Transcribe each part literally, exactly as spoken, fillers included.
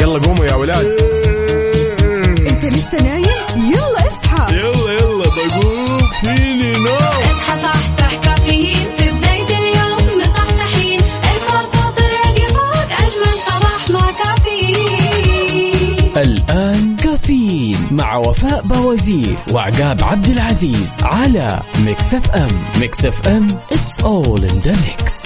يلا قوموا يا ولاد. انت لسه نايم؟ يلا اصحى. يلا يلا بقوم فيني نوم. اصحى صحصح كافيين في بداية اليوم مصحصحين. ارفع صوت الراديو فوق أجمل صباح مع كافيين. الآن كافيين مع وفاء بوازير وعقاب عبد العزيز على ميكس اف ام. ميكس اف ام it's all in the mix.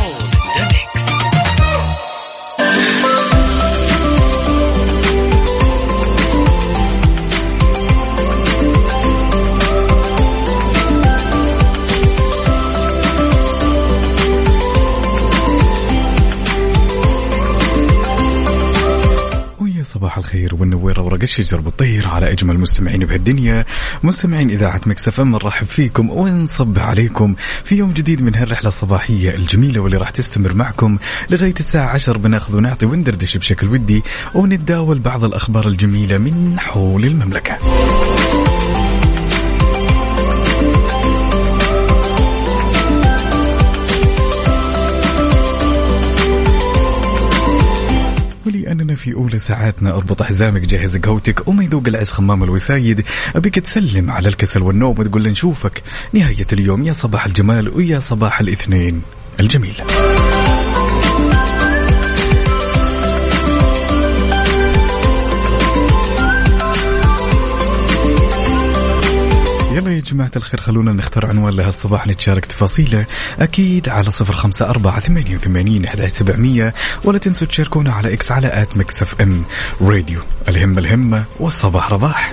صباح الخير والنوير ورق الشجر بالطير على أجمل مستمعين بهالدنيا، مستمعين إذاعة ميكس اف ام. نرحب فيكم ونصبح عليكم في يوم جديد من هالرحلة الصباحية الجميلة واللي راح تستمر معكم لغاية الساعة عشر. بناخذ ونعطي وندردش بشكل ودي ونتداول بعض الأخبار الجميلة من حول المملكة. ولأننا في أولى ساعاتنا أربط حزامك، جهز قهوتك وما يذوق العز خمام الوسايد. أبيك تسلم على الكسل والنوم وتقول لي نشوفك نهاية اليوم. يا صباح الجمال ويا صباح الاثنين الجميل. يلا يا جماعة الخير خلونا نختار عنوان لها الصباح نتشارك تفاصيله أكيد على صفر خمسة أربعة ثمانية وثمانين أحد عشر سبعمية. ولا تنسوا تشاركونا على إكس على آت ميكس اف ام راديو. الهمة الهمة والصباح رباح.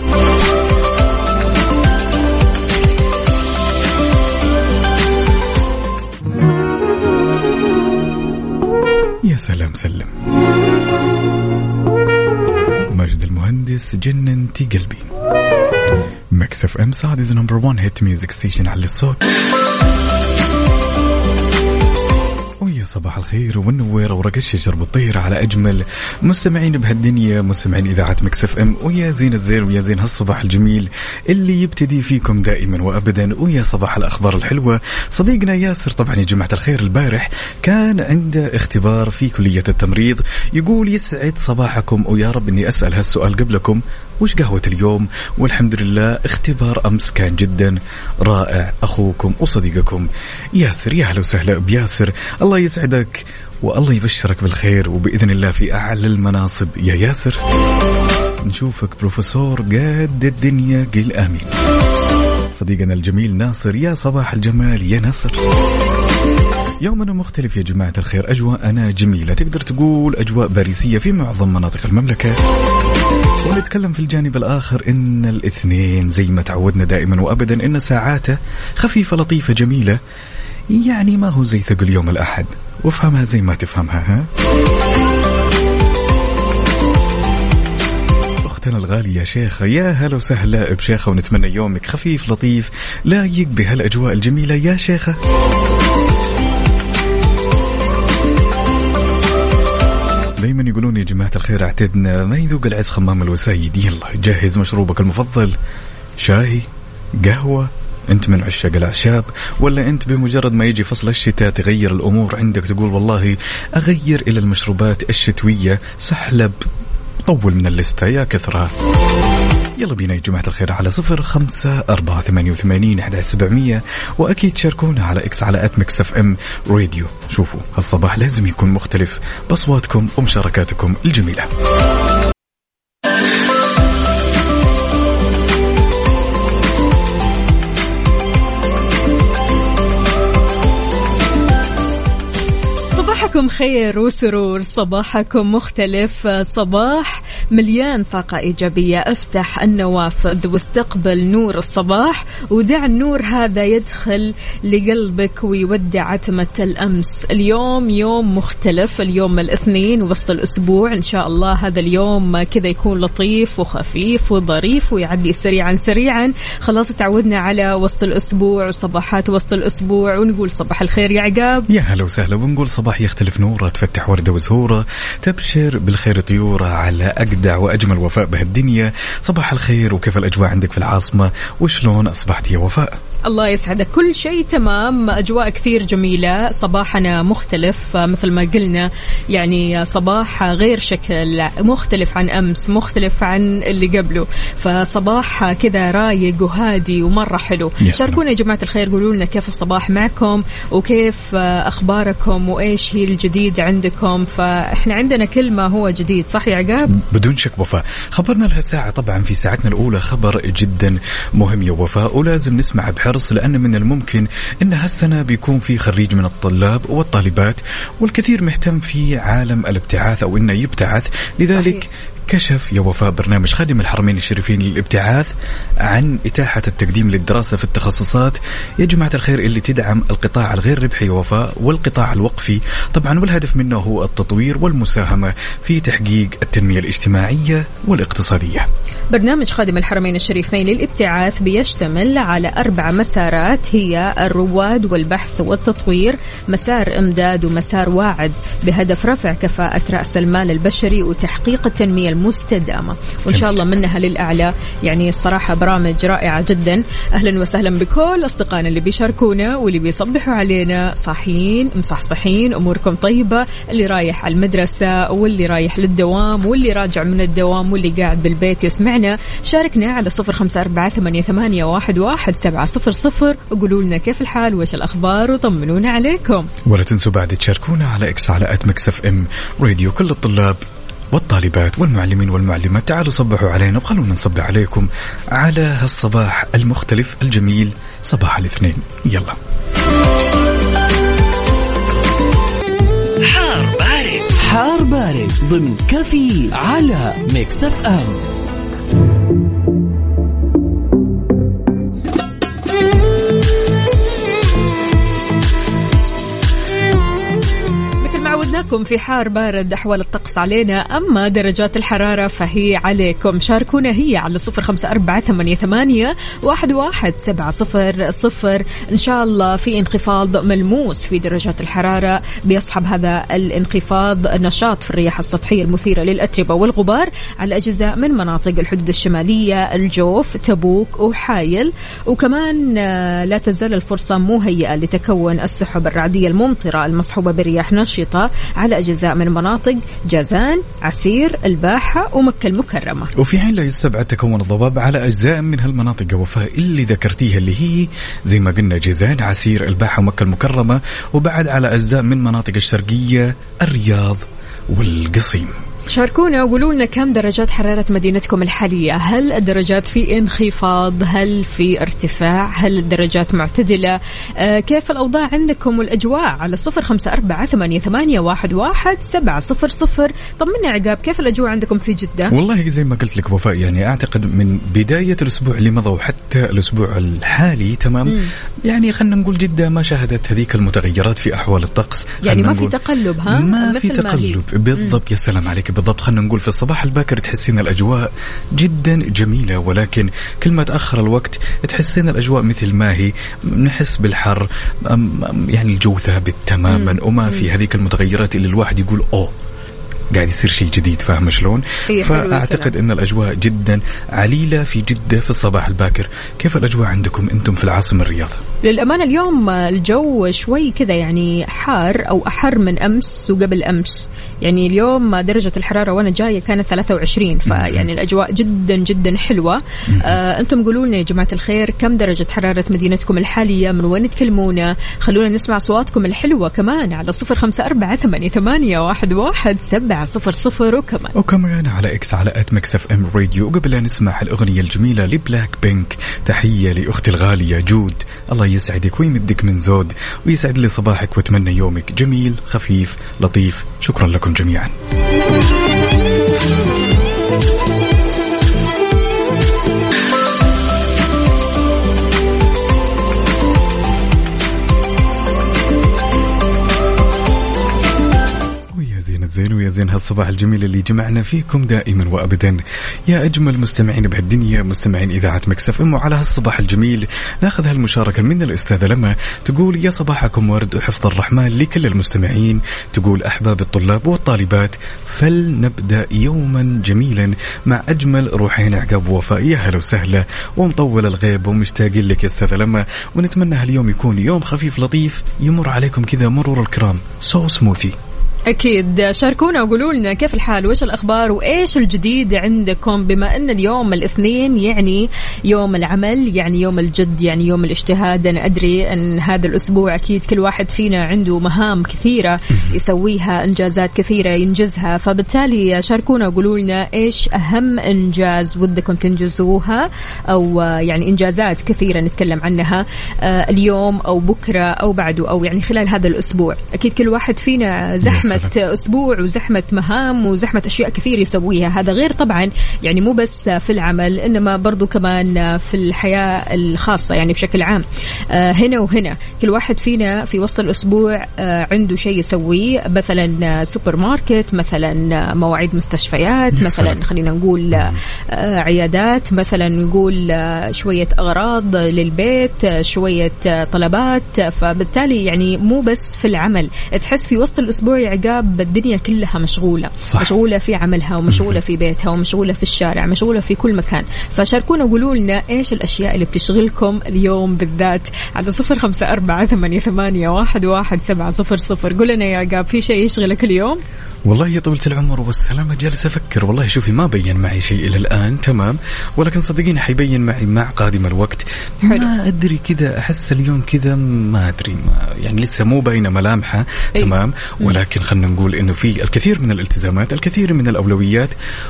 يا سلام سلم. ماجد المهندس جننتي قلبي. ميكس اف ام سعد نمبر وان هيت ميوزك ستيشن على الصوت. ويا صباح الخير والنوير ورق الشجر بالطير على أجمل مستمعين بهالدنيا، مستمعين إذاعة ميكس اف ام. ويا زين الزين ويا زين هالصباح الجميل اللي يبتدي فيكم دائما وأبدا. ويا صباح الأخبار الحلوة. صديقنا ياسر طبعا يا جماعة الخير البارح كان عنده اختبار في كلية التمريض. يقول يسعد صباحكم ويا رب إني أسأل هالسؤال قبلكم، وش قهوة اليوم؟ والحمد لله اختبار أمس كان جدا رائع. أخوكم وصديقكم ياسر. يا هلا وسهلا بياسر، الله يسعدك والله يبشرك بالخير وبإذن الله في أعلى المناصب يا ياسر. نشوفك بروفيسور قد الدنيا قل آمين. صديقنا الجميل ناصر، يا صباح الجمال يا ناصر. يومنا مختلف يا جماعة الخير، أجواءنا جميلة، تقدر تقول أجواء باريسية في معظم مناطق المملكة. ونتكلم في الجانب الآخر إن الاثنين زي ما تعودنا دائما وأبدا إن ساعاته خفيفة لطيفة جميلة، يعني ما هو زي ثقل يوم الأحد. وافهمها زي ما تفهمها. ها أختنا الغالية يا شيخة، يا هلا وسهلا بشيخة، ونتمنى يومك خفيف لطيف لايق بهالأجواء الجميلة يا شيخة. دايما يقولون يا جماعة الخير اعتدنا ما يذوق العز خمام الوسايد. يلا جهز مشروبك المفضل، شاي، قهوة، انت من عشاق الأعشاب ولا انت بمجرد ما يجي فصل الشتاء تغير الأمور عندك، تقول والله أغير إلى المشروبات الشتوية، سحلب طول من الليستة يا كثرة. يلا بينا يا جماعة الخير على صفر خمسة أربعة ثمانية وثمانين أحد عشر سبعمية. وأكيد شاركونا على إكس على آت ميكس اف ام راديو. شوفوا هالصباح لازم يكون مختلف بأصواتكم ومشاركاتكم الجميلة. صباحكم خير وسرور، صباحكم مختلف، صباح مليان طاقة إيجابية. افتح النوافذ واستقبل نور الصباح ودع النور هذا يدخل لقلبك ويودع عتمة الأمس. اليوم يوم مختلف، اليوم الاثنين وسط الأسبوع، إن شاء الله هذا اليوم كذا يكون لطيف وخفيف وظريف ويعدي سريعا سريعا. خلاص تعودنا على وسط الأسبوع وصباحات وسط الأسبوع، ونقول صباح الخير يا عقاب. يا هلا وسهلا، ونقول صباح يختلف نور نورة تفتح وردة وزهورة، تبشر بالخير طيورة على أجدع وأجمل وفاء بهالدنيا. صباح الخير، وكيف الأجواء عندك في العاصمة؟ وشلون أصبحت يا وفاء؟ الله يسعدك، كل شيء تمام، أجواء كثير جميلة. صباحنا مختلف مثل ما قلنا، يعني صباح غير شكل، مختلف عن أمس، مختلف عن اللي قبله، فصباح كذا رايق وهادي ومرة حلو. شاركونا يا جماعة الخير، قولوا لنا كيف الصباح معكم وكيف أخباركم وإيش هي الجديد عندكم. فإحنا عندنا كلمة هو جديد، صح يا عقاب؟ بدون شك وفاء. خبرنا لها ساعة طبعا في ساعتنا الأولى خبر جدا مهم يا وفاء، ولازم نسمع بحرص، لأن من الممكن أن هالسنة بيكون في خريج من الطلاب والطالبات، والكثير مهتم في عالم الابتعاث أو إنه يبتعث. لذلك صحيح. كشف يا وفاء برنامج خادم الحرمين الشريفين للابتعاث عن إتاحة التقديم للدراسة في التخصصات يا جماعة الخير اللي تدعم القطاع الغير ربحي يا وفاء والقطاع الوقفي طبعا، والهدف منه هو التطوير والمساهمة في تحقيق التنمية الاجتماعية والاقتصادية. برنامج خادم الحرمين الشريفين للابتعاث بيشتمل على أربع مسارات، هي الرواد والبحث والتطوير، مسار إمداد، ومسار واعد، بهدف رفع كفاءة رأس المال البشري وتحقيق التنمية المستدامة، وإن شاء الله منها للأعلى. يعني الصراحة برامج رائعة جدا. أهلا وسهلا بكل أصدقائنا اللي بيشاركونا واللي بيصبحوا علينا صاحيين مصحصحين، أموركم طيبة، اللي رايح على المدرسة واللي رايح للدوام واللي راجع من الدوام واللي قاعد بالبيت يسمعنا. شاركنا على صفر خمسة أربعة ثمانية ثمانية واحد واحد سبعة صفر صفر وقولوا لنا كيف الحال وإيش الأخبار وطمنونا عليكم. ولا تنسوا بعد تشاركونا على إكس على آت ميكس إف إم راديو. كل الطلاب والطالبات والمعلمين والمعلمات تعالوا صبحوا علينا وخلونا نصبح عليكم على هالصباح المختلف الجميل، صباح الاثنين. يلا حار بارد، حار بارد ضمن كفي على ميكس اف ام. عودناكم في حار بارد أحوال الطقس علينا، أما درجات الحرارة فهي عليكم. شاركونا هي على صفر خمسة أربعة ثمانية ثمانية واحد واحد سبعة صفر صفر. إن شاء الله في انخفاض ملموس في درجات الحرارة، بيصحب هذا الانخفاض نشاط في الرياح السطحية المثيرة للأتربة والغبار على أجزاء من مناطق الحدود الشمالية، الجوف، تبوك وحايل. وكمان لا تزال الفرصة مهيئة لتكون السحب الرعدية الممطرة المصحوبة برياح نشطة على أجزاء من مناطق جازان، عسير، الباحة ومكة المكرمة. وفي حين لا يستبعد تكون الضباب على أجزاء من هالمناطق وفاء اللي ذكرتيها، اللي هي زي ما قلنا جازان، عسير، الباحة ومكة المكرمة، وبعد على أجزاء من مناطق الشرقية، الرياض والقصيم. شاركونا وقولوا لنا كم درجات حرارة مدينتكم الحالية، هل الدرجات في انخفاض، هل في ارتفاع، هل الدرجات معتدلة، آه كيف الأوضاع عندكم والأجواء على صفر خمسة أربعة ثمانية ثمانية واحد واحد سبعة صفر صفر. طمنا عقاب كيف الأجواء عندكم في جدة؟ والله زي ما قلت لك وفاء، يعني أعتقد من بداية الأسبوع اللي مضى وحتى الأسبوع الحالي تمام مم. يعني خلنا نقول جدة ما شهدت هذيك المتغيرات في أحوال الطقس، يعني ما في تقلب، ها ما في تقلب بالضبط. يا سلام عليك، بالضبط. خلنا نقول في الصباح الباكر تحسين الأجواء جدا جميلة، ولكن كل ما تأخر الوقت تحسين الأجواء مثل ما هي، نحس بالحر، يعني الجو ثابت تماما وما في هذيك المتغيرات اللي الواحد يقول أوه قاعد يصير شيء جديد، فاهم شلون؟ فأعتقد أن الأجواء جدا عليلة في جدة في الصباح الباكر. كيف الأجواء عندكم أنتم في العاصمة الرياض؟ للأمانة اليوم الجو شوي كذا يعني حار أو أحر من أمس وقبل أمس. يعني اليوم درجة الحرارة وأنا جاية كانت ثلاثة وعشرين، فيعني الأجواء جدا جدا حلوة. آه أنتم قولوا لنا يا جماعة الخير كم درجة حرارة مدينتكم الحالية، من وين تكلمونا؟ خلونا نسمع صواتكم الحلوة كمان على صفر خمسة أربعة ثمانية ثمانية واحد واحد سبعة صفر صفر. وكمان وكمان على إكس على آت ميكس إف إم راديو. وقبل أن نسمع الأغنية الجميلة لبلاك بينك، تحية لأختي الغالية جود، الله يسعدك ويمدك من زود ويسعد لي صباحك واتمنى يومك جميل خفيف لطيف. شكرا لكم جميعا. زين ويا زين هالصباح الجميل اللي جمعنا فيكم دائما وأبدا يا أجمل مستمعين بهالدنيا، مستمعين إذاعة مكس اف ام. وعلى هالصباح الجميل ناخذ هالمشاركة من الأستاذة لما، تقول يا صباحكم ورد وحفظ الرحمن لكل المستمعين. تقول أحباب الطلاب والطالبات، فلنبدأ يوما جميلا مع أجمل روحين عقاب ووفاء. يا هلا وسهلا ومطول الغيب ومشتاقين لك يا أستاذة لما، ونتمنى هاليوم يكون يوم خفيف لطيف يمر عليكم كذا مرور الكرام، سو سموثي. أكيد شاركونا وقولوا لنا كيف الحال وإيش الأخبار وإيش الجديد عندكم، بما أن اليوم الاثنين يعني يوم العمل، يعني يوم الجد، يعني يوم الاجتهاد. أنا أدري أن هذا الأسبوع أكيد كل واحد فينا عنده مهام كثيرة يسويها، إنجازات كثيرة ينجزها، فبالتالي شاركونا وقولوا لنا إيش أهم إنجاز ودكم تنجزوها، أو يعني إنجازات كثيرة نتكلم عنها اليوم أو بكرة أو بعده، أو يعني خلال هذا الأسبوع. أكيد كل واحد فينا زحمة أسبوع وزحمة مهام وزحمة أشياء كثير يسويها، هذا غير طبعا يعني مو بس في العمل، إنما برضو كمان في الحياة الخاصة يعني بشكل عام. آه هنا وهنا كل واحد فينا في وسط الأسبوع آه عنده شيء يسويه، مثلا سوبر ماركت، مثلا مواعيد مستشفيات، مثلا خلينا نقول آه عيادات، مثلا نقول آه شوية أغراض للبيت، آه شوية آه طلبات. فبالتالي يعني مو بس في العمل، تحس في وسط الأسبوع يا عقاب الدنيا كلها مشغولة. صح. مشغولة في عملها ومشغولة في بيتها ومشغولة في الشارع، مشغولة في كل مكان. فشاركونا وقولوا لنا إيش الأشياء اللي بتشغلكم اليوم بالذات على صفر خمسة أربعة ثمانية ثمانية واحد واحد سبعة صفر صفر. قول لنا يا عقاب في شيء يشغلك اليوم؟ والله يا طولة العمر والسلامة جالس أفكر، والله شوفي ما بين معي شيء إلى الآن تمام، ولكن صدقيني حيبين معي مع قادم الوقت. حلو. ما أدري كذا، أحس اليوم كذا ما أدري ما يعني لسه مو باينة ملامحها. أي. تمام، ولكن خلنا نقول إنه في الكثير من الالتزامات، الكثير من الأولويات،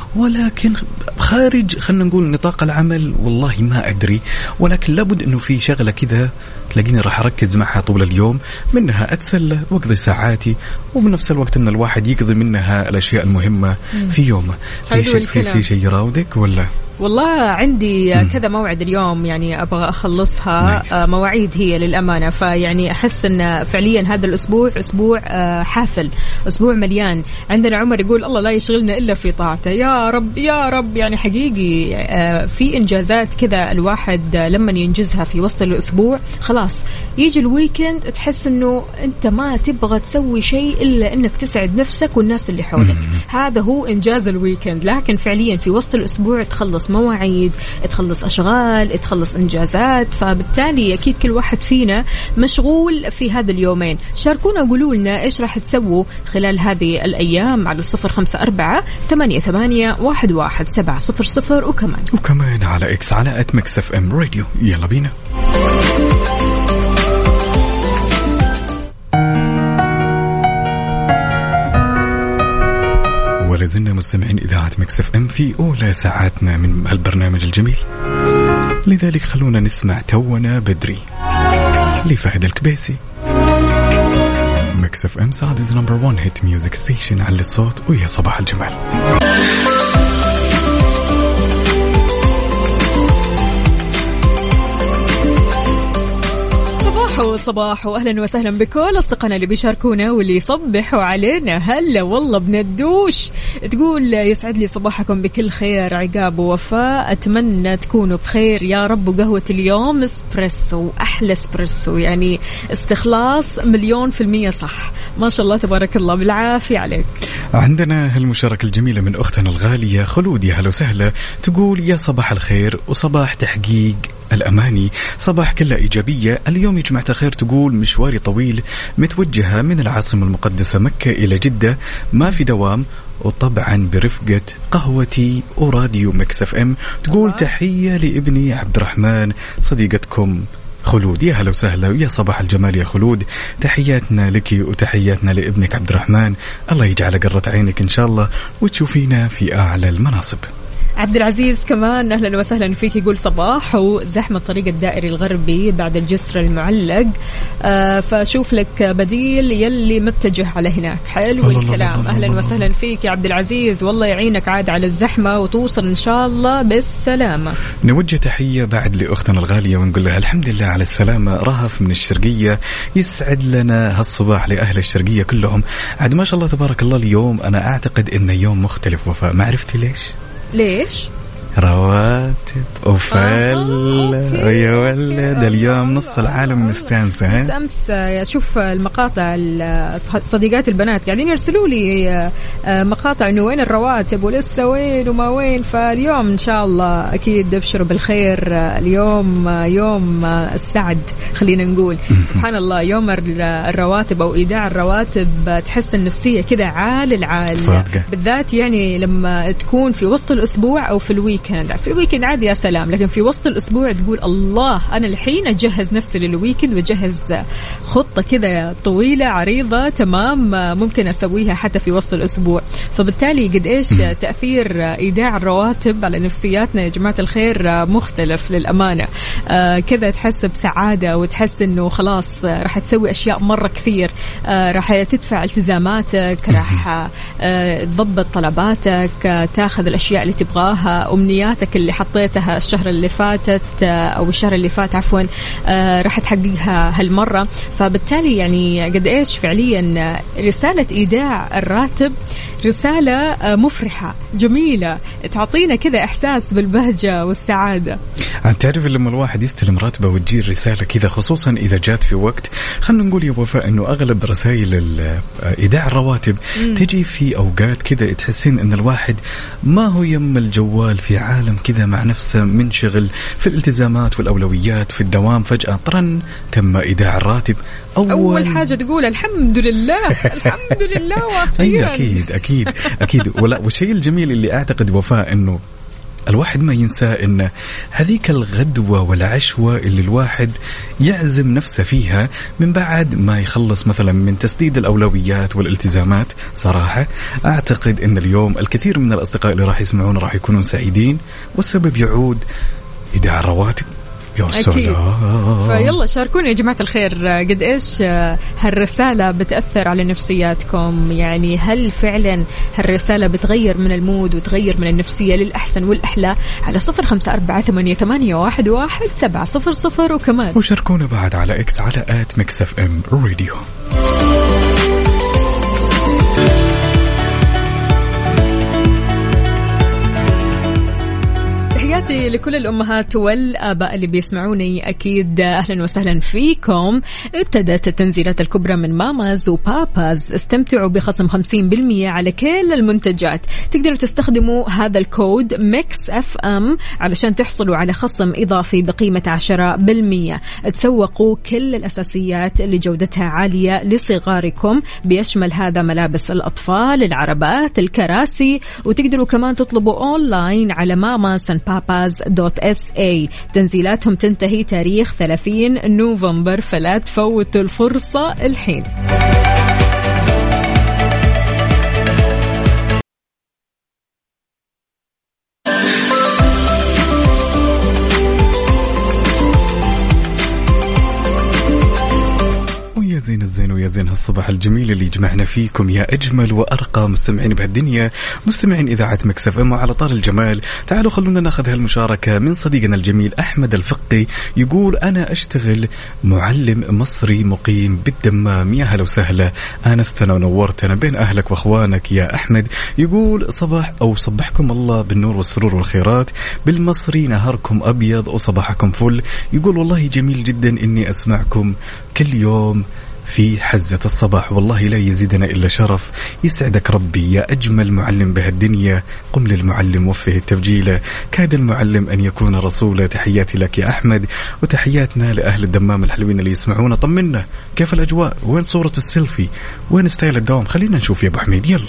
ولكن خارج خلنا نقول نطاق العمل والله ما أدري، ولكن لابد إنه في شغلة كذا تلاقيني راح أركز معها طول اليوم، منها أتسلى وأقضي ساعاتي، وبنفس الوقت إن الواحد يقضي منها الأشياء المهمة في يومه. في شيء في, في شيء يراودك ولا؟ والله عندي مم. كذا موعد اليوم يعني أبغى أخلصها. nice. مواعيد هي للأمانة، فيعني أحس أن فعليا هذا الأسبوع أسبوع حافل، أسبوع مليان. عندنا عمر يقول الله لا يشغلنا إلا في طاعته. يا رب يا رب، يعني حقيقي في إنجازات كذا الواحد لما ينجزها في وسط الأسبوع خلاص يجي الويكند تحس أنه أنت ما تبغى تسوي شيء إلا أنك تسعد نفسك والناس اللي حولك. مم. هذا هو إنجاز الويكند. لكن فعليا في وسط الأسبوع تخلص مواعيد، تخلص أشغال، تخلص إنجازات، فبالتالي أكيد كل واحد فينا مشغول في هذا اليومين. شاركونا وقولوا لنا إيش راح تسووا خلال هذه الأيام على الصفر خمسة أربعة ثمانية ثمانية واحد واحد سبعة صفر صفر، وكمان وكمان على إكس على آت ميكس اف ام راديو. يلا بينا. ولازلنا مستمعين إذاعة مكس اف ام في أولى ساعاتنا من البرنامج الجميل، لذلك خلونا نسمع تونا بدري لفهد الكبيسي. مكس اف ام سعادة نمبر وان هيت ميوزك ستيشن، على الصوت ويا صباح الجمال. صباح واهلا وسهلا بكل اصدقائنا اللي بيشاركونا واللي يصبحوا علينا. هلا والله بندوش تقول يسعد لي صباحكم بكل خير عقاب ووفاء، اتمنى تكونوا بخير يا رب. وقهوة اليوم اسبريسو، احلى اسبريسو، يعني استخلاص مليون في المية. صح ما شاء الله تبارك الله، بالعافية عليك. عندنا هالمشاركة الجميلة من أختنا الغالية خلود. يا هلا وسهلا، تقول يا صباح الخير وصباح تحقيق الأماني، صباح كله إيجابية. اليوم يا جماعة الخير تقول مشواري طويل، متوجهة من العاصمة المقدسة مكة إلى جدة، ما في دوام، وطبعا برفقة قهوتي وراديو مكس اف ام. تقول تحية لابني عبد الرحمن، صديقتكم خلود. يا هلا وسهلا ويا صباح الجمال يا خلود، تحياتنا لك وتحياتنا لابنك عبد الرحمن، الله يجعل قرة عينك إن شاء الله وتشوفينا في أعلى المناصب. عبد العزيز كمان أهلا وسهلا فيك، يقول صباح وزحمة طريق الدائري الغربي بعد الجسر المعلق، آه فشوف لك بديل يلي متجه على هناك. حلو الكلام. أهلا وسهلا فيك يا عبد العزيز، والله يعينك عاد على الزحمة وتوصل إن شاء الله بالسلامة. نوجه تحية بعد لأختنا الغالية ونقول لها الحمد لله على السلامة. رهف من الشرقية، يسعد لنا هالصباح لأهل الشرقية كلهم. عاد ما شاء الله تبارك الله اليوم أنا أعتقد إنه يوم مختلف وفاء، ما عرفتي ليش؟ ليش؟ رواتب وفل آه، ويا ولد اليوم نص العالم مستانسة. بس أمس أشوف المقاطع صديقات البنات قاعدين يرسلوا لي مقاطع إنه وين الرواتب ولسه وين وما وين، فاليوم إن شاء الله أكيد أبشروا بالخير. اليوم يوم السعد خلينا نقول. سبحان الله، يوم الرواتب أو إيداع الرواتب تحس النفسية كذا عال العال صادقة. بالذات يعني لما تكون في وسط الأسبوع أو في الويك في الويكند عادي يا سلام، لكن في وسط الأسبوع تقول الله أنا الحين أجهز نفسي للويكند وأجهز خطة كذا طويلة عريضة تمام ممكن أسويها حتى في وسط الأسبوع. فبالتالي قد إيش تأثير إيداع الرواتب على نفسياتنا يا جماعة الخير مختلف للأمانة. آه كذا تحس بسعادة وتحس إنه خلاص راح تسوي أشياء مرة كثير، آه راح تدفع التزاماتك، راح آه تضبط طلباتك، آه تاخذ الأشياء اللي تبغاها، أمنياتك اللي حطيتها الشهر اللي فاتت أو الشهر اللي فات عفوا راح تحققها هالمرة. فبالتالي يعني قد إيش فعليا رسالة إيداع الراتب رسالة مفرحة جميلة تعطينا كذا إحساس بالبهجة والسعادة. تعرف لما الواحد يستلم راتبه وتجي رسالة كذا خصوصا إذا جات في وقت، خلنا نقول يا وفاء إنه أغلب رسائل إيداع الرواتب م. تجي في أوقات كذا تحسين إن الواحد ما هو يم الجوال في عالم كذا مع نفسه منشغل في الالتزامات والأولويات في الدوام، فجأة طرن تم إيداع الراتب. أول, أول حاجة تقول الحمد لله الحمد لله وأخيرا. أكيد أكيد أكيد. ولا والشيء الجميل اللي أعتقد وفاء إنه الواحد ما ينسى إن هذيك الغدوة والعشوة اللي الواحد يعزم نفسه فيها من بعد ما يخلص مثلا من تسديد الأولويات والالتزامات، صراحة أعتقد إن اليوم الكثير من الأصدقاء اللي راح يسمعون راح يكونون سعيدين، والسبب يعود إيداع الرواتب. أكيد. فيلا شاركونا يا جماعة الخير قد إيش هالرسالة بتأثر على نفسياتكم، يعني هل فعلا هالرسالة بتغير من المود وتغير من النفسية للأحسن والأحلى؟ على صفر خمسة أربعة ثمانية ثمانية واحد واحد سبعة صفر صفر. وكمان وشاركونا بعد على إكس على آت ميكس اف ام راديو. لكل الأمهات والآباء اللي بيسمعوني أكيد أهلا وسهلا فيكم. ابتدت التنزيلات الكبرى من ماماز وباباز، استمتعوا بخصم خمسين بالمئة على كل المنتجات. تقدروا تستخدموا هذا الكود ميكس اف ام علشان تحصلوا على خصم إضافي بقيمة عشرة بالمئة. تسوقوا كل الأساسيات اللي جودتها عالية لصغاركم، بيشمل هذا ملابس الأطفال، العربات، الكراسي، وتقدروا كمان تطلبوا أونلاين على ماماز اند باباز دوت اس اي. تنزيلاتهم تنتهي تاريخ ثلاثين نوفمبر، فلا تفوتوا الفرصة الحين. زين الزين ويا زين هالصباح الجميل اللي جمعنا فيكم يا أجمل وأرقى مستمعين بهالدنيا، مستمعين إذاعة ميكس اف ام. وعلى طار الجمال تعالوا خلونا ناخذ هالمشاركة من صديقنا الجميل أحمد الفقي، يقول أنا أشتغل معلم مصري مقيم بالدمام. يا هلا وسهلا، آنستنا ونورتنا بين أهلك وأخوانك يا أحمد. يقول صباح أو صبحكم الله بالنور والسرور والخيرات، بالمصري نهاركم أبيض وصباحكم فل. يقول والله جميل جدا إني أسمعكم كل يوم في حزة الصباح، والله لا يزيدنا إلا شرف. يسعدك ربي يا أجمل معلم بهالدنيا، قم للمعلم وفه التبجيلة، كاد المعلم أن يكون رسولا. تحياتي لك يا أحمد، وتحياتنا لأهل الدمام الحلوين اللي يسمعونا. طمنا كيف الأجواء، وين صورة السيلفي، وين ستايل الدوام؟ خلينا نشوف يا أبو حميد. يلا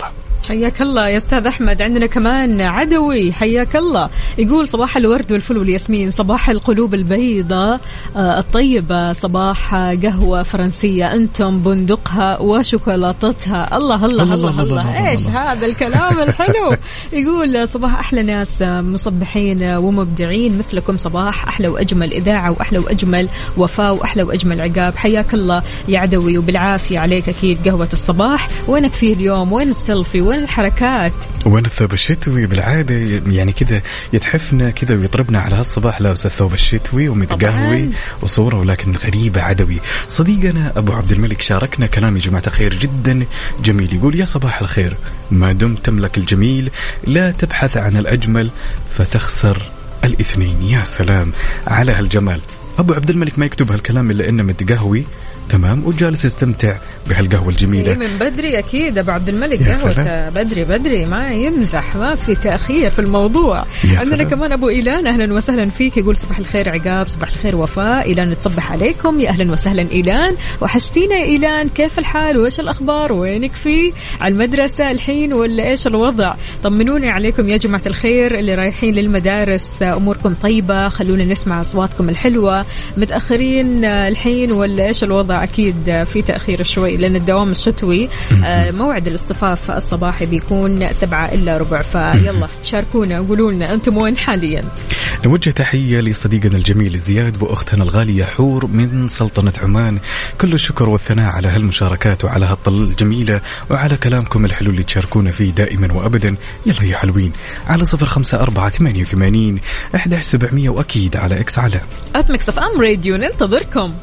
حياك الله يا أستاذ أحمد. عندنا كمان عدوي، حياك الله، يقول صباح الورد والفل والياسمين، صباح القلوب البيضاء الطيبة، صباح قهوة فرنسية أنتم بندقها وشوكولاتتها. الله الله الله, الله, الله, الله. إيش هذا الكلام الحلو. يقول صباح أحلى ناس مصبحين ومبدعين مثلكم، صباح أحلى وأجمل إذاعة وأحلى وأجمل وفاء وأحلى وأجمل عقاب. حياك الله يا عدوي وبالعافية عليك أكيد قهوة الصباح. وينك فيه اليوم؟ وين السيلفي؟ وين الحركات؟ وين الثوب الشتوي؟ بالعادة يعني كذا يتحفنا كذا ويطربنا على هالصباح لابس الثوب الشتوي ومتقهوي وصورة، ولكن غريبة عدوي. صديقنا أبو عبد الملك شاركنا كلام يا جماعة الخير جدا جميل. يقول يا صباح الخير، ما دمت تملك الجميل لا تبحث عن الأجمل فتخسر الاثنين. يا سلام على هالجمال. أبو عبد الملك ما يكتب هالكلام إلا إنه متقهوي تمام وجالس يستمتع بهالقهوة الجميلة من بدري. أكيد أبو عبد الملك قهوة بدري بدري، ما يمزح، ما في تأخير في الموضوع. عندنا كمان أبو إيلان، أهلا وسهلا فيك. يقول صباح الخير عقاب، صباح الخير وفاء، إيلان تصبح عليكم. يا أهلا وسهلا إيلان، وحشتينا يا إيلان، كيف الحال وإيش الأخبار؟ وينك فيه؟ على المدرسة الحين ولا إيش الوضع؟ طمنوني عليكم يا جماعة الخير اللي رايحين للمدارس، أموركم طيبة؟ خلونا نسمع أصواتكم الحلوة. متأخرين الحين ولا إيش الوضع؟ أكيد في تأخير شوي لأن الدوام الشتوي موعد الاصطفاف الصباحي بيكون سبعة إلا ربع، فيلا شاركونا وقولوا لنا أنتم وين حاليا. نوجه تحية لصديقنا الجميل زياد وأختنا الغالية حور من سلطنة عمان. كل الشكر والثناء على هالمشاركات وعلى هالطل الجميلة وعلى كلامكم الحلو اللي تشاركونا فيه دائما وأبدا. يلا يا حلوين على صفر خمسة أربعة ثمانية وثمانين أحد عشر سبعمية وأكيد على إكس على أت ميكس أف أم راديو. ننتظركم.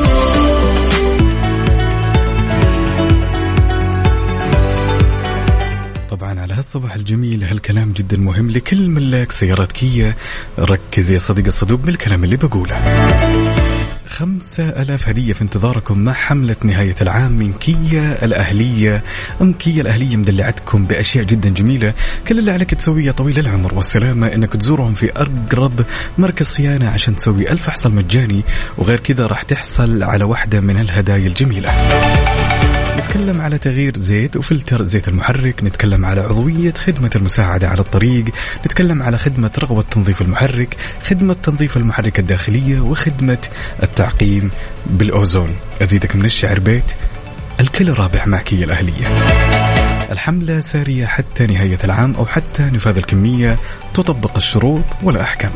طبعا على هالصباح الجميل هالكلام جدا مهم لكل ملاك سيارات كيا. ركز يا صديق الصدوق بالكلام اللي بقوله. خمسة ألاف هدية في انتظاركم مع حملة نهاية العام من كيا الأهلية. أم كيا الأهلية مدلعتكم بأشياء جدا جميلة. كل اللي عليك تسويه طويل العمر والسلامة إنك تزورهم في أقرب مركز صيانة عشان تسوي ألف حصل مجاني، وغير كذا راح تحصل على واحدة من الهدايا الجميلة. نتكلم على تغيير زيت وفلتر زيت المحرك، نتكلم على عضوية خدمة المساعدة على الطريق، نتكلم على خدمة رغوة تنظيف المحرك، خدمة تنظيف المحرك الداخلية، وخدمة التعقيم بالأوزون. أزيدك من الشعر بيت الكل رابح مع كيا الأهلية. الحملة سارية حتى نهاية العام أو حتى نفاذ الكمية، تطبق الشروط والأحكام.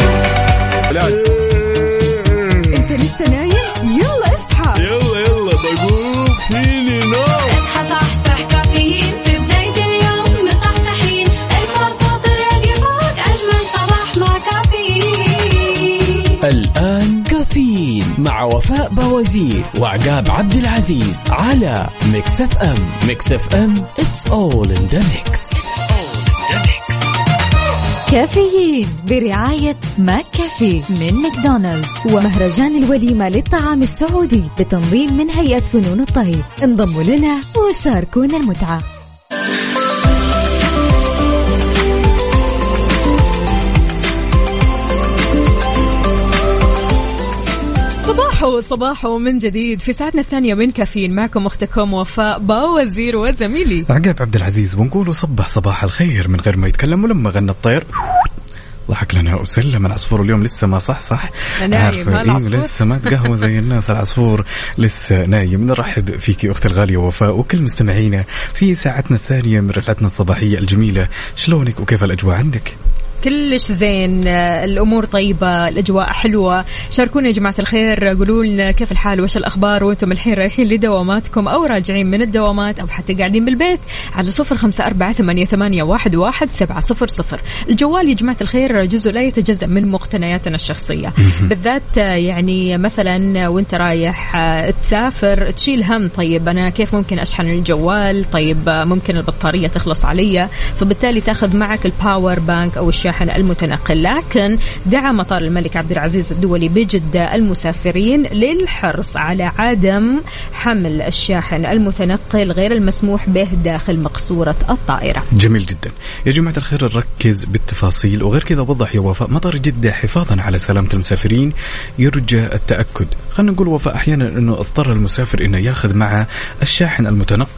أنت لسه نايم؟ يلا اصحى، يلا يلا بقوم فيني نوم. اصحى صحصح كافيين في بداية اليوم مصحصحين، الفرصة تراقي فوق أجمل صباح مع كافيين. الآن كافيين مع وفاء بوازير وعقاب عبد العزيز على ميكس اف ام. ميكس اف ام it's all in the mix. كافيين برعاية ماك كافي من ماكدونالدز ومهرجان الوليمة للطعام السعودي بتنظيم من هيئة فنون الطهي. انضموا لنا وشاركونا المتعة. صباحو صباحو من جديد في ساعتنا الثانية من كافيين. معكم أختكم وفاء باوزير وزميلي عقاب عبد العزيز، ونقول صبح صباح الخير من غير ما يتكلم. ولما غنى الطير ضحك لنا وسلم. العصفور اليوم لسه ما صح صح نايم، إيه لسه ما تقهوى زي الناس. العصفور لسه نايم. نرحب فيكي أختي الغالية وفاء وكل مستمعينا في ساعتنا الثانية من رحلتنا الصباحية الجميلة. شلونك وكيف الأجواء عندك؟ كلش زين، الأمور طيبة، الأجواء حلوة. شاركونا يا جماعة الخير، قولوا لنا كيف الحال وش الأخبار وأنتم الحين رايحين لدواماتكم أو راجعين من الدوامات أو حتى قاعدين بالبيت على صفر خمسة أربعة ثمانية ثمانية واحد واحد سبعة صفر صفر. الجوال يا جماعة الخير جزء لا يتجزأ من مقتنياتنا الشخصية، بالذات يعني مثلا وأنت رايح تسافر تشيل هم، طيب أنا كيف ممكن أشحن الجوال؟ طيب ممكن البطارية تخلص علي، فبالتالي تاخذ معك الباور بانك أو الشاحن المتنقل. لكن دعا مطار الملك عبد العزيز الدولي بجدة المسافرين للحرص على عدم حمل الشاحن المتنقل غير المسموح به داخل مقصورة الطائرة. جميل جدا يا جماعة الخير، نركز بالتفاصيل. وغير كذا وضح يا وفاء مطار جدة حفاظا على سلامة المسافرين يرجى التأكد. خلينا نقول وفاء أحيانا أنه اضطر المسافر أنه ياخذ معه الشاحن المتنقل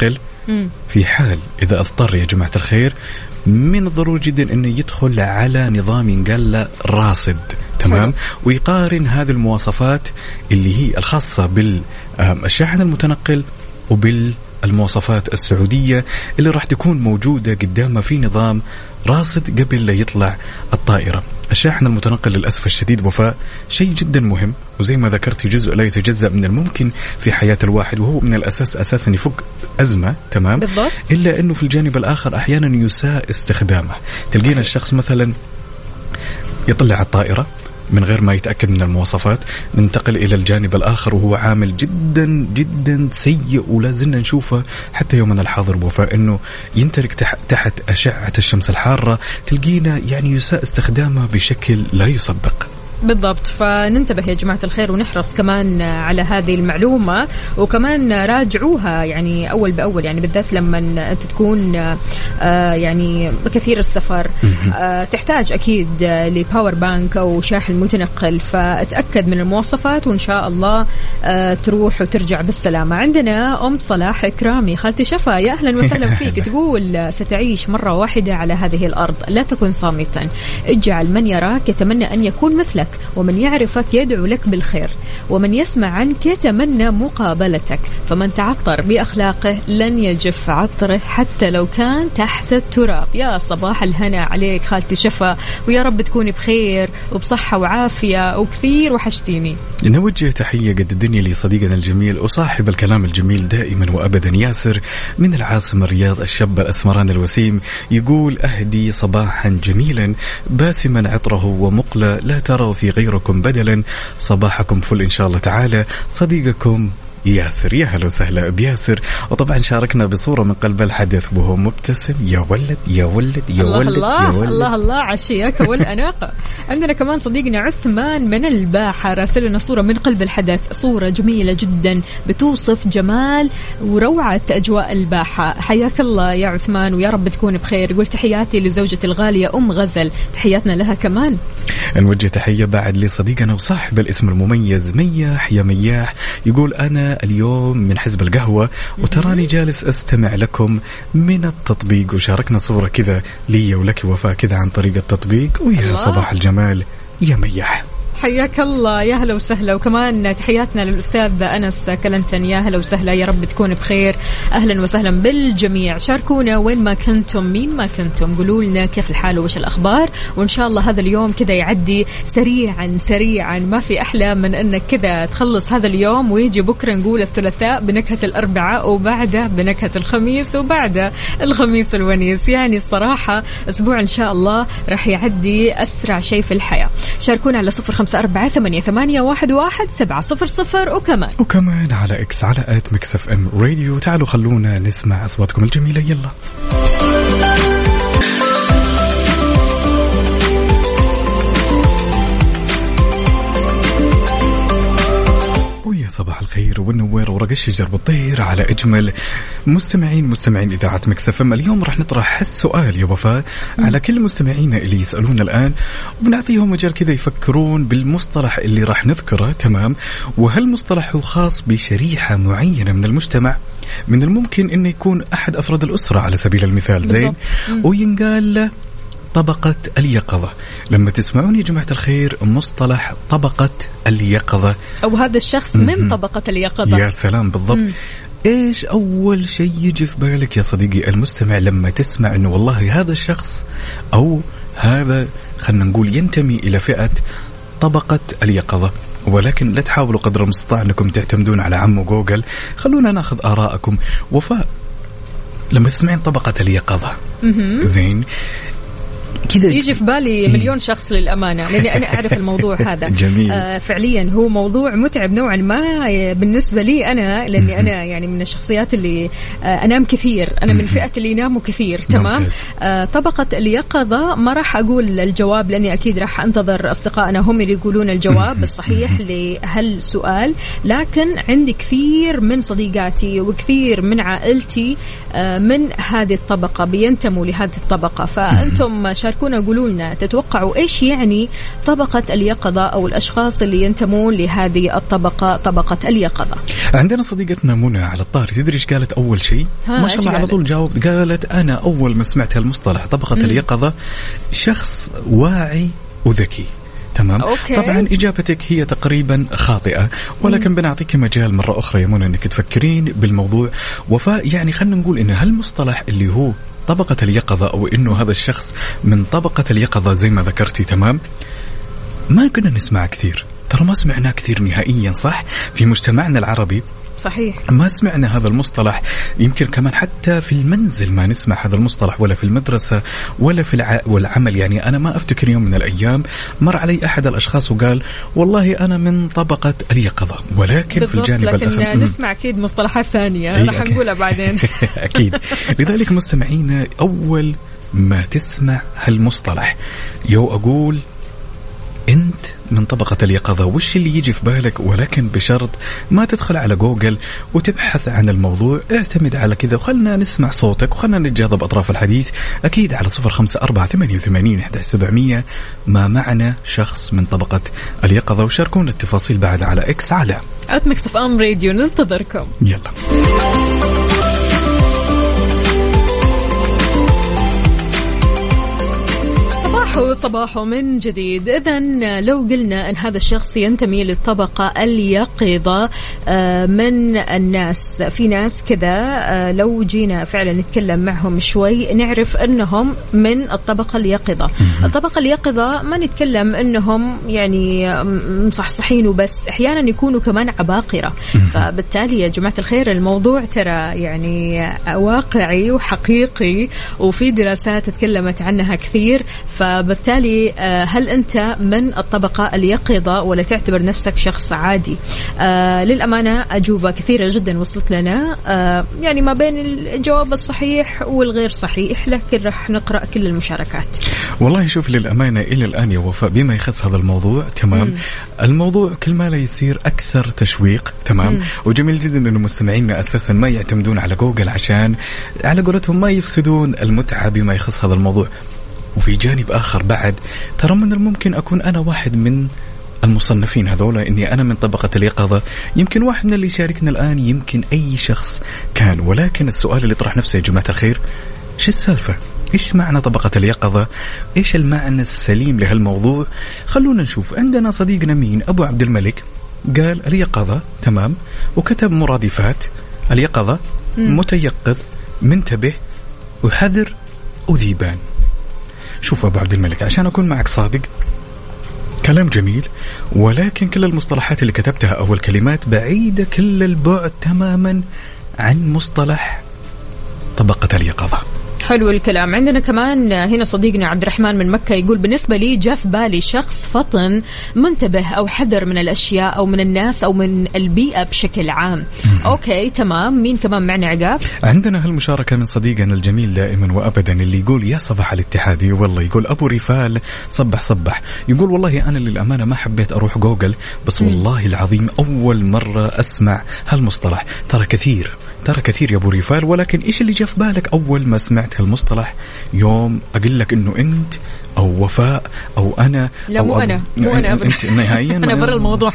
في حال إذا اضطر يا جماعة الخير من الضروري جدا أنه يدخل على نظام ينقال له راصد، تمام، ويقارن هذه المواصفات اللي هي الخاصة بالشاحن المتنقل وبالمواصفات السعودية اللي راح تكون موجودة قدامه في نظام راصد قبل لا يطلع الطائرة. الشاحن المتنقل للأسف الشديد وفاء شيء جدا مهم، وزي ما ذكرت جزء لا يتجزأ من الممكن في حياة الواحد، وهو من الأساس أساسا يفك أزمة، تمام، بالضبط. إلا أنه في الجانب الآخر أحيانا يساء استخدامه. تلقينا الشخص مثلا يطلع الطائرة من غير ما يتأكد من المواصفات، ننتقل إلى الجانب الآخر وهو عامل جدا جدا سيء ولازلنا نشوفه حتى يومنا الحاضر بوفاء، أنه ينترك تحت أشعة الشمس الحارة، تلقينا يعني يساء استخدامه بشكل لا يصدق. بالضبط، فننتبه يا جماعة الخير ونحرص كمان على هذه المعلومة، وكمان راجعوها يعني أول بأول، يعني بالذات لما أنت تكون يعني كثير السفر تحتاج أكيد لباور بانك أو شاحن متنقل، فأتأكد من المواصفات وإن شاء الله تروح وترجع بالسلامة. عندنا أم صلاح إكرامي خالتي شفا، يا أهلا وسهلا فيك. تقول ستعيش مرة واحدة على هذه الأرض، لا تكن صامتا، اجعل من يراك يتمنى أن يكون مثلك، ومن يعرفك يدعو لك بالخير، ومن يسمع عنك يتمنى مقابلتك، فمن تعطر بأخلاقه لن يجف عطره حتى لو كان تحت التراب. يا صباح الهنا عليك خالتي شفا، ويا رب تكوني بخير وبصحة وعافية وكثير وحشتيني. نوجه تحية قد الدنيا لصديقنا الجميل وصاحب الكلام الجميل دائما وأبدا ياسر من العاصمة الرياض، الشاب الأسمران الوسيم، يقول أهدي صباحا جميلا باسما عطره ومقلى لا ترى في غيركم بدلا، صباحكم فل إن شاء الله تعالى، صديقكم ياسر. يا هلا وسهلا بياسر. وطبعا شاركنا بصورة من قلب الحدث وهو مبتسم، يا ولد يا ولد يا الله ولد الله يا ولد. الله الله عشيك والأناقة. عندنا كمان صديقنا عثمان من الباحة راسلنا صورة من قلب الحدث، صورة جميلة جدا بتوصف جمال وروعة أجواء الباحة. حياك الله يا عثمان ويا رب تكون بخير. يقول تحياتي لزوجتي الغالية أم غزل، تحياتنا لها كمان. نوجه تحية بعد لصديقنا وصاحب الاسم المميز مياح. يا مياح يقول أنا اليوم من حزب القهوة وتراني جالس أستمع لكم من التطبيق، وشاركنا صورة كذا لي ولك وفاء كذا عن طريق التطبيق. ويا صباح الجمال يا مياح، حياك الله، يا هلا وسهلا. وكمان تحياتنا للأستاذ أنس كلنتن، يا هلا وسهلا، يا رب تكون بخير. أهلا وسهلا بالجميع. شاركونا وين ما كنتم، مين ما كنتم، قولوا لنا كيف الحال وش الأخبار، وإن شاء الله هذا اليوم كذا يعدي سريعا سريعا. ما في أحلى من أنك كذا تخلص هذا اليوم ويجي بكرة نقول الثلاثاء بنكهة الأربعاء، وبعده بنكهة الخميس، وبعده الخميس الونيس. يعني الصراحة أسبوع إن شاء الله راح يعدي أسرع شيء في الحياة. شاركونا على صفر خمسة أربعة ثمانية ثمانية واحد واحد سبعة صفر صفر، وكمان وكمان على إكس على آت ميكس اف ام راديو. تعالوا خلونا نسمع أصواتكم الجميلة. يلا صباح الخير والنوير ورق الشجر بالطير على أجمل مستمعين مستمعين إذاعة ميكس اف ام. اليوم راح نطرح السؤال يا وفاء على كل مستمعينا اللي يسألون الآن، وبنعطيهم مجال كذا يفكرون بالمصطلح اللي راح نذكره، تمام، وهل مصطلح هو خاص بشريحة معينة من المجتمع، من الممكن أنه يكون أحد أفراد الأسرة على سبيل المثال، زين، وينقال له طبقة اليقظة. لما تسمعون يا جماعة الخير مصطلح طبقة اليقظة أو هذا الشخص من طبقة اليقظة، يا سلام بالضبط. مم. إيش أول شيء يجي في بالك يا صديقي المستمع لما تسمع إنه والله هذا الشخص أو هذا خلنا نقول ينتمي إلى فئة طبقة اليقظة؟ ولكن لا تحاولوا قدر المستطاع أنكم تعتمدون على عمو جوجل، خلونا ناخذ آراءكم. وفاء لما تسمعين طبقة اليقظة زين كذا يجي في بالي مليون شخص للأمانة، لأني أنا أعرف الموضوع هذا. جميل. آه فعليا هو موضوع متعب نوعا ما بالنسبة لي أنا، لأني أنا يعني من الشخصيات اللي آه أنام كثير، أنا من فئة اللي يناموا كثير، تمام. آه طبقة اليقظة ما راح أقول الجواب، لأني أكيد راح أنتظر أصدقائنا هم اللي يقولون الجواب الصحيح لهالسؤال، لكن عندي كثير من صديقاتي وكثير من عائلتي آه من هذه الطبقة، بينتموا لهذه الطبقة. فأنتم شاركونا قولوا لنا تتوقعوا إيش يعني طبقة اليقظة أو الأشخاص اللي ينتمون لهذه الطبقة، طبقة اليقظة. عندنا صديقتنا منى على الطار، تدري إيش قالت أول شيء؟ ما شاء الله على طول جاوب، قالت أنا أول ما سمعت هالمصطلح طبقة م. اليقظة شخص واعي وذكي. تمام. أوكي. طبعا إجابتك هي تقريبا خاطئة، ولكن بنعطيك مجال مرة أخرى يا منى أنك تفكرين بالموضوع. وفاء يعني خلنا نقول إن هالمصطلح اللي هو طبقة اليقظة أو إنه هذا الشخص من طبقة اليقظة زي ما ذكرتي، تمام، ما كنا نسمع كثير، ترى ما سمعناه كثير نهائيا، صح؟ في مجتمعنا العربي صحيح ما سمعنا هذا المصطلح، يمكن كمان حتى في المنزل ما نسمع هذا المصطلح، ولا في المدرسة ولا في الع... والعمل. يعني أنا ما أفتكر يوم من الأيام مر علي أحد الأشخاص وقال والله أنا من طبقة اليقظة، ولكن في الجانب لكن الآخر نسمع أكيد مصطلحات ثانية راح نقولها بعدين. أكيد. لذلك مستمعينا أول ما تسمع هالمصطلح يو أقول أنت من طبقة اليقظة وش اللي يجي في بالك، ولكن بشرط ما تدخل على جوجل وتبحث عن الموضوع، اعتمد على كذا وخلنا نسمع صوتك وخلنا نتجاذب أطراف الحديث. أكيد على صفر خمسة أربعة ثمانية وثمانين أحد عشر سبعمية ما معنى شخص من طبقة اليقظة، وشاركونا التفاصيل بعد على إكس على آت ميكس إف إم راديو. ننتظركم. يلا صباحه من جديد. إذن لو قلنا أن هذا الشخص ينتمي للطبقة اليقظة من الناس، في ناس كذا لو جينا فعلا نتكلم معهم شوي نعرف أنهم من الطبقة اليقظة. الطبقة اليقظة ما نتكلم أنهم يعني مصحصحين وبس، أحيانا يكونوا كمان عباقرة. فبالتالي يا جماعة الخير الموضوع ترى يعني واقعي وحقيقي، وفي دراسات تكلمت عنها كثير. فبالتالي هل أنت من الطبقة اليقظة ولا تعتبر نفسك شخص عادي؟ آه للأمانة أجوبة كثيرة جدا وصلت لنا، آه يعني ما بين الجواب الصحيح والغير صحيح، لكن رح نقرأ كل المشاركات. والله شوف للأمانة إلى الآن يا وفاء بما يخص هذا الموضوع، تمام، مم. الموضوع كل ما لا يصير أكثر تشويق، تمام، مم. وجميل جدا أن المستمعين أساسا ما يعتمدون على جوجل عشان على قولتهم ما يفسدون المتعة بما يخص هذا الموضوع. وفي جانب آخر بعد ترى من الممكن أكون أنا واحد من المصنفين هذولا، إني أنا من طبقة اليقظة، يمكن واحد من اللي يشاركنا الآن، يمكن أي شخص كان. ولكن السؤال اللي طرح نفسه يا جماعة الخير، شو السالفة؟ إيش معنى طبقة اليقظة؟ إيش المعنى السليم لهالموضوع؟ خلونا نشوف. عندنا صديقنا مين، أبو عبد الملك، قال اليقظة، تمام، وكتب مرادفات اليقظة: متيقظ، منتبه، وحذر، وذيبان. شوف أبو عبد الملك، عشان أكون معك صادق، كلام جميل، ولكن كل المصطلحات اللي كتبتها أو الكلمات بعيدة كل البعد تماما عن مصطلح طبقة اليقظة. حلو الكلام. عندنا كمان هنا صديقنا عبد الرحمن من مكة يقول بالنسبة لي جاء في بالي شخص فطن، منتبه أو حذر من الأشياء أو من الناس أو من البيئة بشكل عام. م- أوكي تمام. مين كمان معنا عقاب؟ عندنا هالمشاركة من صديقنا الجميل دائما وأبدا اللي يقول يا صباح الاتحادي، والله يقول أبو رفال صبح صبح، يقول والله أنا للأمانة ما حبيت أروح جوجل، بس والله العظيم أول مرة أسمع هالمصطلح. ترى كثير ترى كثير يا أبو رفال، ولكن إيش اللي جاء في بالك أول ما سمعت هالمصطلح؟ يوم أقول لك إنه أنت أو وفاء أو أنا لا أو مو أنا مو أنا أنت نهائيا أنا برا الموضوع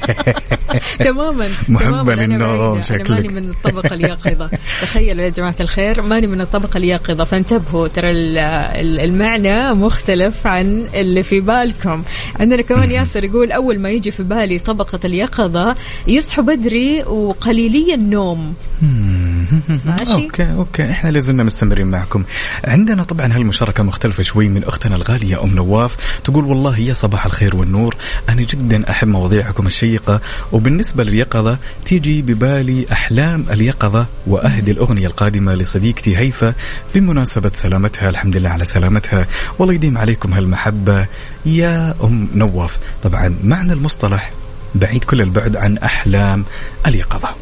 تماما. محبا للنوم شكلك. أنا ماني من الطبقة اليقظة، تخيلوا يا جماعة الخير، ماني من الطبقة اليقظة، فانتبهوا ترى المعنى مختلف عن اللي في بالكم. عندنا كمان ياسر يقول أول ما يجي في بالي طبقة اليقظة يصحوا بدري وقليلي النوم. ماشي أوكي أوكي إحنا لازلنا مستمرين معكم. عندنا طبعا هالمشاركة مختلفة شوي من أختنا الغالية أم نواف، تقول والله يا صباح الخير والنور، أنا جدا أحب مواضيعكم الشيقة، وبالنسبة لليقظة تيجي ببالي أحلام اليقظة، وأهدي الأغنية القادمة لصديقتي هيفا بمناسبة سلامتها، الحمد لله على سلامتها، والله يديم عليكم هالمحبة يا أم نواف. طبعا معنى المصطلح بعيد كل البعد عن أحلام اليقظة.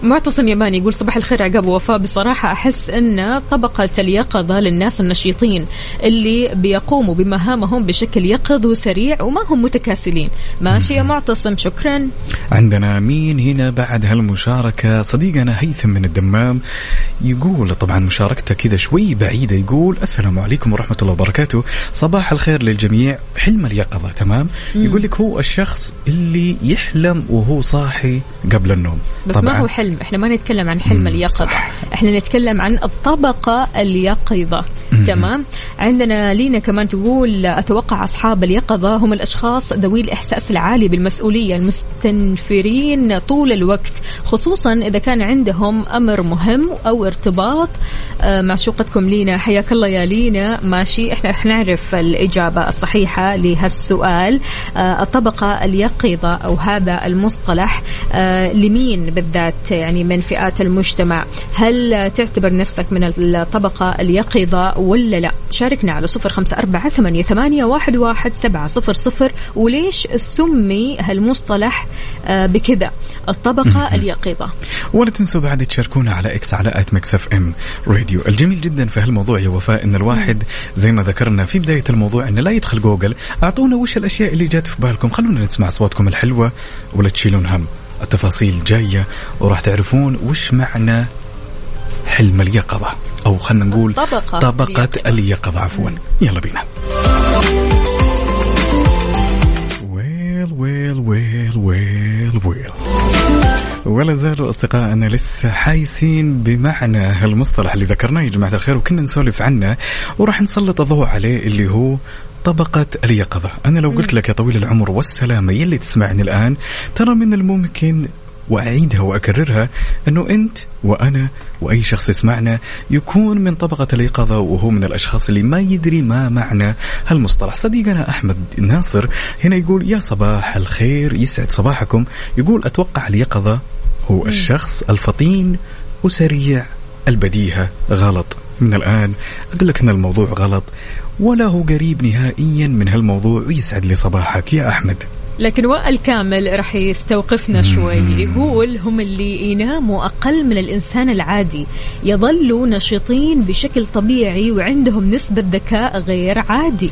معتصم يماني يقول صباح الخير عقاب وفاء. بصراحة أحس أن طبقة اليقظة للناس النشيطين اللي بيقوموا بمهامهم بشكل يقظ وسريع وما هم متكاسلين. ماشي يا معتصم، شكرا. عندنا مين هنا بعد هالمشاركة؟ صديقنا هيثم من الدمام يقول، طبعا مشاركته كذا شوي بعيدة، يقول السلام عليكم ورحمة الله وبركاته، صباح الخير للجميع. حلم اليقظة تمام، يقول لك هو الشخص اللي يحلم وهو صاحي قبل النوم. بس ما هو حلم، احنا ما نتكلم عن حلم اليقظة، احنا نتكلم عن الطبقة اليقظة. تمام. عندنا لينا كمان تقول أتوقع أصحاب اليقظة هم الأشخاص ذوي الإحساس العالي بالمسؤولية المستنفرين طول الوقت، خصوصا إذا كان عندهم أمر مهم أو ارتباط. آه معشوقتكم لينا، حياك الله يا لينا. ماشي، احنا رح نعرف الإجابة الصحيحة لهالسؤال. آه الطبقة اليقظة أو هذا المصطلح آه لمين بالذات، يعني من فئات المجتمع؟ هل تعتبر نفسك من الطبقة اليقظة ولا لا؟ شاركنا على صفر خمسة أربعة ثمانية ثمانية واحد واحد سبعة صفر صفر. وليش سمي هالمصطلح بكذا الطبقة اليقظة؟ ولا تنسوا بعد تشاركونا على إكس على آت ميكس اف ام راديو. الجميل جدا في هالموضوع يا وفاء إن الواحد زي ما ذكرنا في بداية الموضوع إنه لا يدخل جوجل، أعطونا وش الأشياء اللي جات في بالكم، خلونا نسمع أصواتكم الحلوة ولا تشيلون هم. التفاصيل جاية وراح تعرفون وش معنى حلم اليقظة، أو خلنا نقول طبقة, طبقة اليقظة عفوا. يلا بينا. ويل ويل ويل ويل ويل ولا زالوا أصدقائنا لسه حايسين بمعنى هالمصطلح اللي ذكرناه يا جماعة الخير، وكنا نسولف عنه وراح نسلط الضوء عليه اللي هو طبقة اليقظة. أنا لو قلت لك يا طويل العمر والسلامة يلي تسمعني الآن، ترى من الممكن وأعيدها وأكررها أنه أنت وأنا وأي شخص يسمعنا يكون من طبقة اليقظة، وهو من الأشخاص اللي ما يدري ما معنى هالمصطلح. صديقنا أحمد ناصر هنا يقول يا صباح الخير، يسعد صباحكم. يقول أتوقع اليقظة هو الشخص الفطين وسريع البديهة. غلط. من الآن أقول لك أن الموضوع غلط ولا هو قريب نهائيا من هالموضوع، ويسعد لي صباحك يا أحمد. لكن وائل كامل رح يستوقفنا شوي، يقول هم اللي يناموا أقل من الإنسان العادي، يظلوا نشيطين بشكل طبيعي وعندهم نسبة ذكاء غير عادي.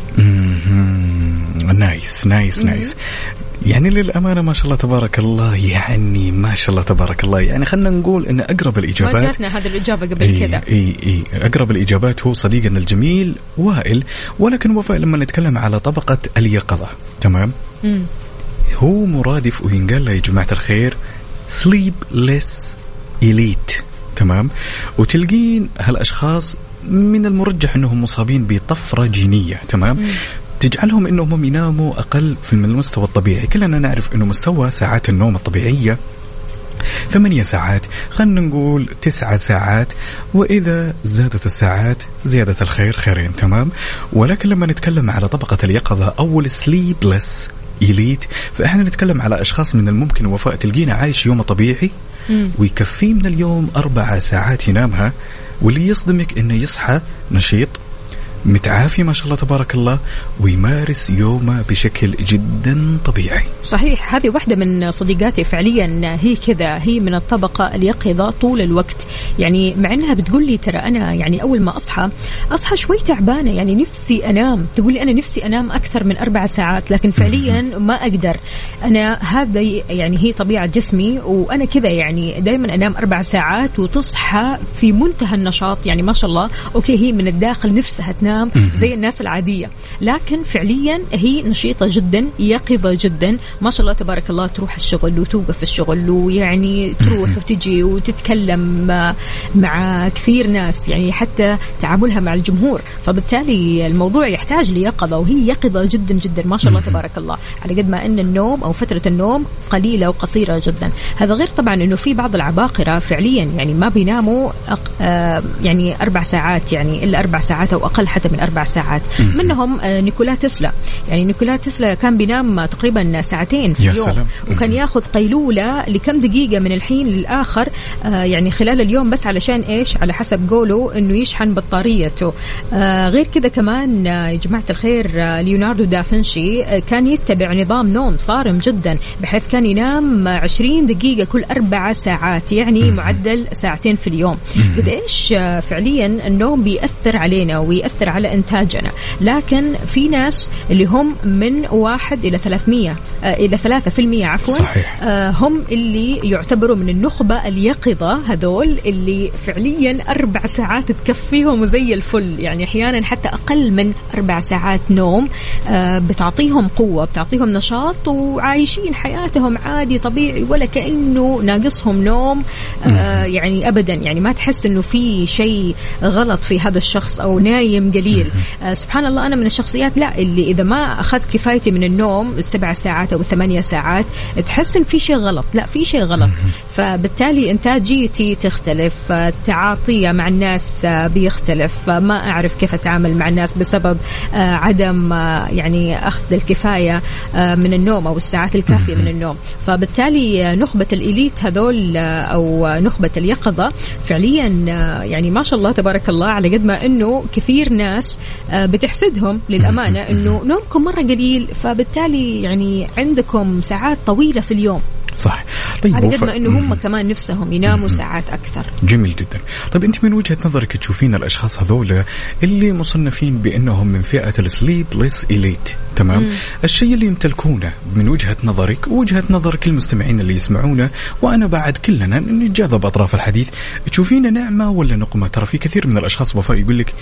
نايس نايس نايس. يعني للأمانة ما شاء الله تبارك الله، يعني ما شاء الله تبارك الله، يعني خلنا نقول إن أقرب الإجابات ما جاتنا هذه الإجابة قبل إيه كذا. إيه إيه أقرب الإجابات هو صديقنا الجميل وائل. ولكن وفاء لما نتكلم على طبقة اليقظة تمام، مم. هو مرادف وينقال له يا جماعة الخير sleepless elite. تمام. وتلقين هالأشخاص من المرجح أنهم مصابين بطفرة جينية. تمام. مم. تجعلهم أنهم يناموا أقل في المستوى الطبيعي. كلنا نعرف أنه مستوى ساعات النوم الطبيعية ثمانية ساعات، خلنا نقول تسعة ساعات، وإذا زادت الساعات زيادة الخير خيرين. تمام. ولكن لما نتكلم على طبقة اليقظة أو السليبلس إليت، فإحنا نتكلم على أشخاص من الممكن وفاء تلقينا عايش يوم طبيعي ويكفيه من اليوم أربع ساعات ينامها، واللي يصدمك إنه يصحى نشيط متعافي ما شاء الله تبارك الله ويمارس يومه بشكل جدا طبيعي. صحيح. هذه واحدة من صديقاتي فعليا هي كذا، هي من الطبقة اليقظة طول الوقت. يعني مع أنها بتقول لي ترى أنا يعني أول ما أصحى أصحى شوي تعبانة، يعني نفسي أنام، تقول لي أنا نفسي أنام أكثر من أربع ساعات، لكن فعليا ما أقدر. أنا هذا يعني هي طبيعة جسمي وأنا كذا، يعني دائما أنام أربع ساعات وتصحى في منتهى النشاط. يعني ما شاء الله أوكي هي من الداخل نفسها تنام زي الناس العادية، لكن فعليا هي نشيطة جدا، يقظة جدا ما شاء الله تبارك الله. تروح الشغل وتوقف الشغل، ويعني تروح وتجي وتتكلم مع كثير ناس، يعني حتى تعاملها مع الجمهور. فبالتالي الموضوع يحتاج ليقظة، وهي يقظة جدا جدا ما شاء الله تبارك الله، على قد ما أن النوم أو فترة النوم قليلة وقصيرة جدا. هذا غير طبعا أنه في بعض العباقرة فعليا يعني ما بيناموا يعني أربع ساعات، يعني إلا أربع ساعات أو أقل حتى حتى من أربع ساعات. منهم نيكولا تسلا، يعني نيكولا تسلا كان بينام تقريبا ساعتين في اليوم، سلام. وكان ياخذ قيلولة لكم دقيقة من الحين للآخر يعني خلال اليوم، بس علشان إيش؟ على حسب قوله إنه يشحن بطاريته. غير كذا كمان يا جماعة الخير ليوناردو دافنشي كان يتبع نظام نوم صارم جدا، بحيث كان ينام عشرين دقيقة كل أربع ساعات، يعني معدل ساعتين في اليوم. قد إيش فعليا النوم بيأثر علينا ويأثر على إنتاجنا. لكن في ناس اللي هم من واحد إلى ثلاثمية آه إلى ثلاثة في المية عفوا آه هم اللي يعتبروا من النخبة اليقظة، هذول اللي فعليا أربع ساعات تكفيهم وزي الفل، يعني أحيانا حتى أقل من أربع ساعات نوم آه بتعطيهم قوة، بتعطيهم نشاط، وعايشين حياتهم عادي طبيعي ولا كأنه ناقصهم نوم آه يعني أبدا، يعني ما تحس إنه في شيء غلط في هذا الشخص أو نايم قليل. آه سبحان الله، أنا من الشخصيات لا اللي إذا ما أخذت كفايتي من النوم السبع ساعات أو ثمانية ساعات تحس إن في شيء غلط، لا في شيء غلط. فبالتالي إنتاجيتي تختلف، تعاطية مع الناس بيختلف، ما أعرف كيف أتعامل مع الناس بسبب آه عدم آه يعني أخذ الكفاية آه من النوم أو الساعات الكافية من النوم. فبالتالي نخبة الإليت هذول آه أو نخبة اليقظة فعليا آه يعني ما شاء الله تبارك الله، على قد ما إنه كثير ناس آه بتحسدهم للأمانة إنه نومكم مرة قليل، فبالتالي يعني عندكم ساعات طويلة في اليوم. صح. طيب على قد ما إنه هم كمان نفسهم يناموا ساعات أكثر. جميل جدا. طيب أنت من وجهة نظرك تشوفين الأشخاص هذول اللي مصنفين بأنهم من فئة السليب ليس إليت، تمام؟ مم. الشيء اللي يمتلكونه من وجهة نظرك ووجهة نظر كل المستمعين اللي يسمعونه، وأنا بعد كلنا نتجاذب أطراف الحديث، تشوفين نعمة ولا نقمة؟ ترى في كثير من الأشخاص وفاء يقول لك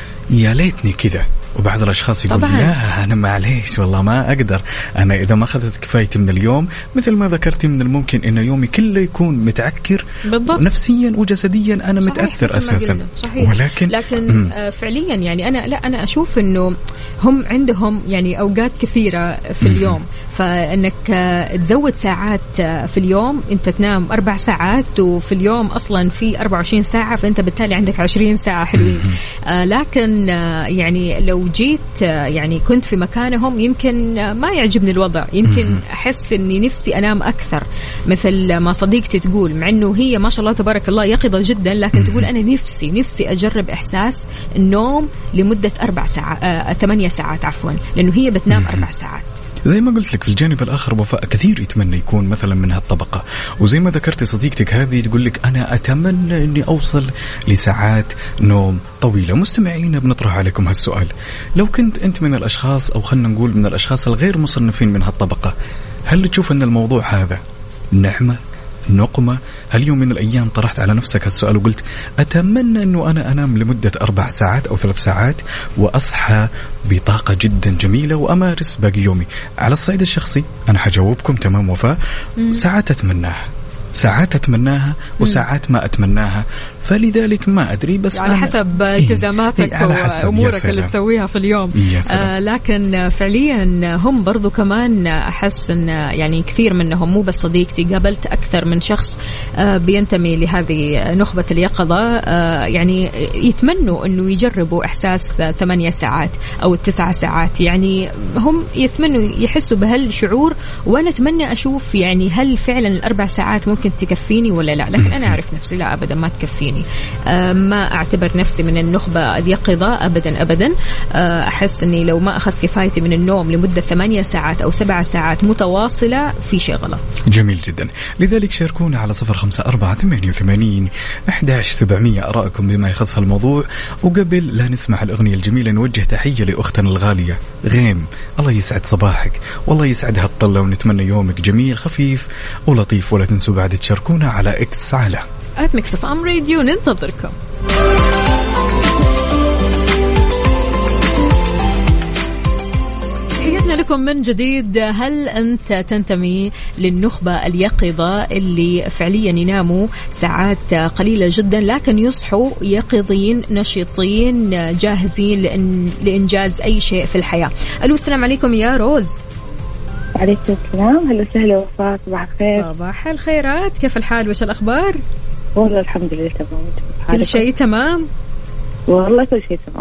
يا ليتني كذا، وبعض الأشخاص يقول طبعاً. لا أنا معليش والله ما أقدر، أنا إذا ما أخذت كفايتي من اليوم مثل ما ذكرتي من الممكن إن يومي كله يكون متعكر بالضبط. نفسيا وجسديا أنا صحيح. متأثر أساسا. صحيح. ولكن لكن آه فعليا يعني أنا لا أنا أشوف إنه هم عندهم يعني أوقات كثيرة في اليوم، فإنك تزود ساعات في اليوم، أنت تنام أربع ساعات وفي اليوم أصلا في أربعة وعشرين ساعة، فأنت بالتالي عندك عشرين ساعة حلوين. آه لكن آه يعني لو جيت آه يعني كنت في مكانهم يمكن آه ما يعجبني الوضع، يمكن أحس إني نفسي أنام أكثر، مثل ما صديقتي تقول، مع إنه هي ما شاء الله تبارك الله يقظة جدا، لكن تقول أنا نفسي نفسي أجرب إحساس النوم لمدة أربع ساعات آه ثمانية ساعات عفوا، لأنه هي بتنام أربع ساعات. زي ما قلت لك في الجانب الآخر وفاء كثير يتمنى يكون مثلا من هالطبقة، وزي ما ذكرت صديقتك هذه تقول لك أنا أتمنى أني أوصل لساعات نوم طويلة. مستمعين بنطرح عليكم هالسؤال، لو كنت أنت من الأشخاص أو خلنا نقول من الأشخاص الغير مصنفين من هالطبقة، هل تشوف أن الموضوع هذا نعمة نقمة؟ هل يوم من الأيام طرحت على نفسك هالسؤال وقلت أتمنى أنه أنا أنام لمدة أربع ساعات أو ثلاث ساعات وأصحى بطاقة جدا جميلة وأمارس باقي يومي؟ على الصعيد الشخصي أنا حجاوبكم تمام وفاء، ساعات أتمناها ساعات أتمناها وساعات ما أتمناها، فلذلك ما أدري، بس على حسب التزاماتك إيه؟ وأمورك اللي تسويها في اليوم. آه لكن فعليا هم برضو كمان أحس أن يعني كثير منهم، مو بس صديقتي، قابلت أكثر من شخص آه بينتمي لهذه نخبة اليقظة، آه يعني يتمنوا أنه يجربوا إحساس ثمانية ساعات أو التسعة ساعات، يعني هم يتمنوا يحسوا بهالشعور، وأنا أتمنى أشوف يعني هل فعلا الأربع ساعات ممكن تكفيني ولا لا. لكن أنا أعرف نفسي لا أبدا ما تكفيني، أه ما أعتبر نفسي من النخبة اليقظة أبدا أبدا. أه أحس أني لو ما أخذت كفايتي من النوم لمدة ثمانية ساعات أو سبع ساعات متواصلة في شيء غلط. جميل جدا. لذلك شاركونا على صفر خمسة أربعة ثمانية وثمانين أحد عشر سبعمية آراءكم بما يخص الموضوع. وقبل لا نسمع الأغنية الجميلة نوجه تحية لأختنا الغالية غيم، الله يسعد صباحك والله يسعد هالطلة، ونتمنى يومك جميل خفيف ولطيف. ولا تنسوا بعد تشاركونا على إكس على آت ميكس إف إم راديو، ننتظركم. تحياتنا لكم من جديد. هل أنت تنتمي للنخبة اليقظة اللي فعليا يناموا ساعات قليلة جدا لكن يصحوا يقظين نشيطين جاهزين لإن لإنجاز أي شيء في الحياة؟ ألو السلام عليكم يا روز. عليكم السلام. هلا وسهلا وفاء، صباح الخير. صباح الخيرات، كيف الحال وش الأخبار؟ والله الحمد لله تمام. كل شيء تمام؟ والله كل شيء تمام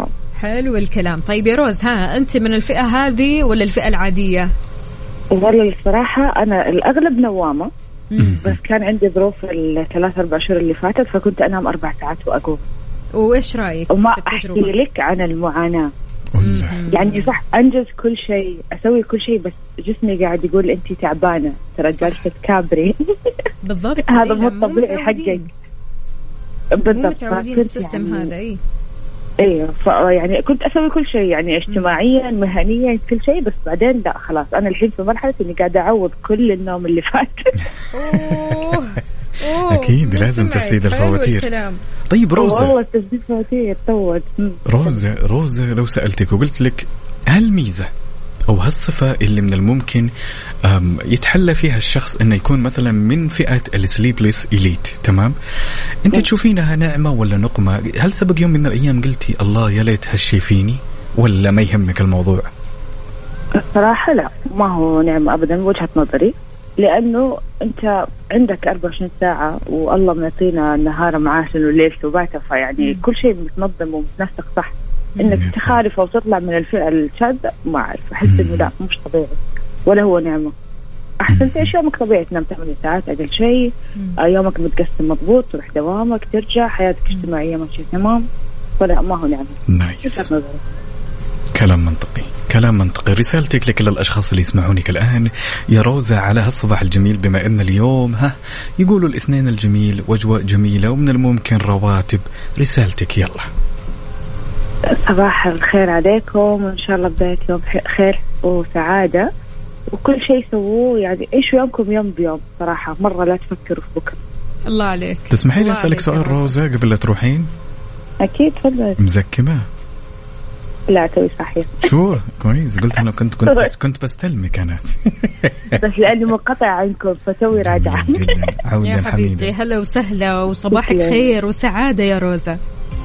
حلو الكلام. طيب يا روز، ها أنت من الفئة هذه ولا الفئة العادية؟ والله الصراحة أنا الأغلب نوامة، بس كان عندي ظروف الثلاث أربع شهور اللي فاتت فكنت أنام أربع ساعات وأقوم. وإيش رأيك؟ وما أحكي لك عن المعاناة. يعني صح أنجز كل شيء، أسوي كل شيء، بس جسمي قاعد يقول أنتي تعبانة، ترى جالسة تكابري. بالضبط. هذا مو طبيعي حقك. بالضبط. متعودين السيستم هذا. إيه ايوه يعني كنت اسوي كل شيء، يعني اجتماعيا مهنيا كل شيء، بس بعدين لا خلاص انا الحين في مرحله اني قاعده اعوض كل النوم اللي فات. أوه. أوه. اكيد لازم تسديد الفواتير. طيب روزة، والله تسديد الفواتير توت. روزة روزة لو سألتك وقلت لك هل ميزة أو هالصفة اللي من الممكن يتحلى فيها الشخص أنه يكون مثلا من فئة السليبليس إليت، تمام؟ أنت تشوفينها نعمة ولا نقمة؟ هل سبق يوم من الأيام قلتي الله يا ليت هالشي فيني، ولا ما يهمك الموضوع؟ الصراحة لا، ما هو نعمة أبدا من وجهة نظري، لأنه أنت عندك أربعة وعشرين ساعة والله معطينا النهار معاشا والليل سباته، فيعني كل شيء متنظم ومتنسق صح. إنك تخالف أو تطلع من الفئة الشاذة ما أعرف، أحس إنه لا مش طبيعي ولا هو نعمة. أحسن شيء يومك طبيعي، تنام ثمانية ساعات أقل شيء، يومك متقسم مضبوط، تروح دوامك ترجع، حياتك اجتماعية ماشية تمام، ولا ما هو نعمة. نايس. كلام منطقي، كلام منطقي. رسالتك لكل الأشخاص اللي يسمعونك الآن يا روزة على هالصباح الجميل، بما أن اليوم ها يقولوا الاثنين الجميل وأجواء جميلة ومن الممكن رواتب، رسالتك يلا. صباح الخير عليكم، وإن شاء الله بداية يوم خير وسعادة، وكل شيء سووه يعني عيشوا يومكم يوم بيوم صراحة، مرة لا تفكروا في بكرة. الله عليك. تسمحي لي أسألك سؤال روزة قبل لا تروحين؟ أكيد تفضل. مزكمة؟ لا توي صحيح. شو كويس، قلت أنا كنت كنت بس كنت بستلمك أنا. بس لأني منقطع عنكم فتوي راجعة. يا حبيبتي هلا وسهلا وصباحك خير وسعادة يا روزة.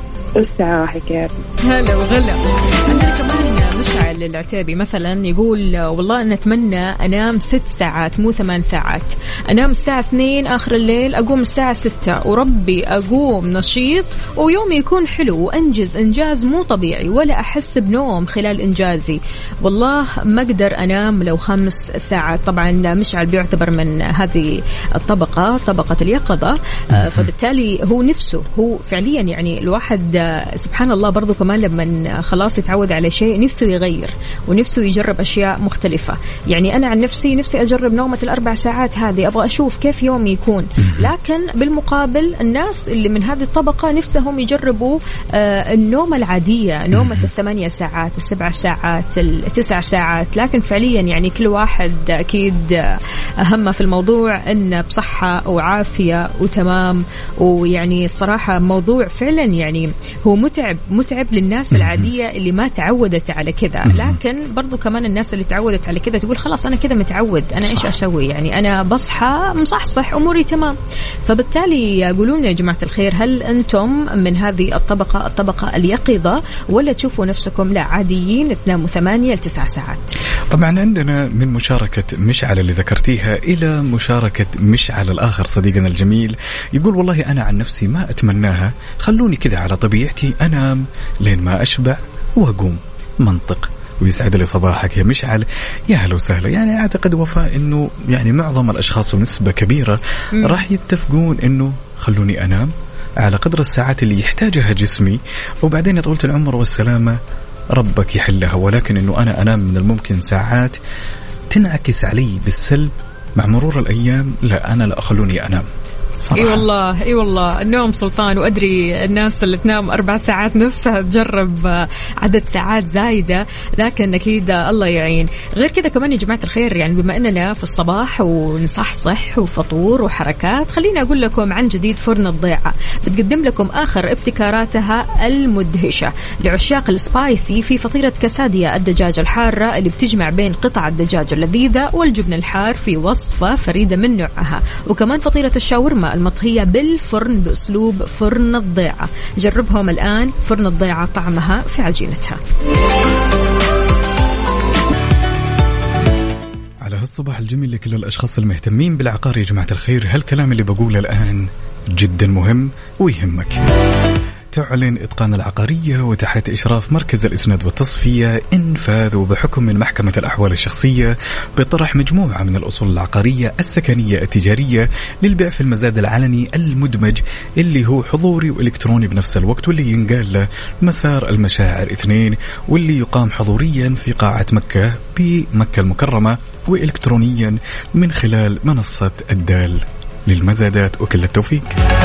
الساعة يا هلا وغلا. عندنا كمان مشعل العتيبي مثلا يقول والله أنا أتمنى أنام ست ساعات مو ثمان ساعات، أنام الساعة اثنين آخر الليل، أقوم الساعة ستة، وربي أقوم نشيط ويومي يكون حلو وأنجز إنجاز مو طبيعي، ولا أحس بنوم خلال إنجازي. والله ما أقدر أنام لو خمس ساعات. طبعا مشعل بيعتبر من هذه الطبقة، طبقة اليقظة، فبالتالي هو نفسه هو فعليا يعني الواحد سبحان الله برضو كمان لما خلاص يتعود على شيء نفسه يغير ونفسه يجرب أشياء مختلفة. يعني أنا عن نفسي نفسي أجرب نومة الأربع ساعات هذه، أبغى أشوف كيف يومي يكون. لكن بالمقابل الناس اللي من هذه الطبقة نفسهم يجربوا آه النومة العادية، نومة الثمانية ساعات، السبع ساعات، التسع ساعات. لكن فعليا يعني كل واحد أكيد أهم في الموضوع إنه بصحة وعافية وتمام. ويعني الصراحة موضوع فعلا يعني هو متعب متعب للناس العادية اللي ما تعودت على كذا. لكن برضو كمان الناس اللي تعودت على كذا تقول خلاص أنا كذا متعود، أنا إيش أسوي يعني، أنا بصحى مصحصح أموري تمام. فبالتالي يقولون يا جماعة الخير هل أنتم من هذه الطبقة الطبقة اليقظة، ولا تشوفوا نفسكم لا عاديين تناموا ثمانية لتسع ساعات؟ طبعا عندنا من مشاركة مشعل اللي ذكرتيها إلى مشاركة مشعل الآخر صديقنا الجميل، يقول والله أنا عن نفسي ما أتمناها، خلوني كذا على طبيعتي أنام لين ما أشبع وأقوم. منطق. ويسعد لي صباحك يا مشعل، يا هلا وسهلا. يعني أعتقد وفاء أنه يعني معظم الأشخاص ونسبة كبيرة م. راح يتفقون أنه خلوني أنام على قدر الساعات اللي يحتاجها جسمي، وبعدين يا طولة العمر والسلامة ربك يحلها. ولكن أنه أنا أنام من الممكن ساعات تنعكس علي بالسلب مع مرور الأيام، لا أنا لا أخلوني أنام صراحة. اي والله اي والله النوم سلطان. وادري الناس اللي تنام اربع ساعات نفسها تجرب عدد ساعات زايده، لكن اكيد الله يعين. غير كذا كمان يا جماعه الخير، يعني بما اننا في الصباح ونصحصح وفطور وحركات، خليني اقول لكم عن جديد فرن الضيعه. بتقدم لكم اخر ابتكاراتها المدهشه لعشاق السبايسي في فطيره كاساديا الدجاج الحاره اللي بتجمع بين قطع الدجاج اللذيذه والجبن الحار في وصفه فريده من نوعها. وكمان فطيره الشاورما المطهية بالفرن بأسلوب فرن الضيعة. جربهم الآن، فرن الضيعة طعمها في عجينتها. على هالصباح الجميل لكل الأشخاص المهتمين بالعقار يا جماعة الخير، هالكلام اللي بقوله الآن جدا مهم ويهمك. تعلن إتقان العقارية وتحت إشراف مركز الإسناد والتصفية إنفاذ وبحكم من محكمة الأحوال الشخصية بطرح مجموعة من الأصول العقارية السكنية التجارية للبيع في المزاد العلني المدمج اللي هو حضوري وإلكتروني بنفس الوقت، واللي ينقال له مسار المشاعر اثنين، واللي يقام حضوريا في قاعة مكة بمكة المكرمة وإلكترونيا من خلال منصة الدال للمزادات. وكل التوفيق.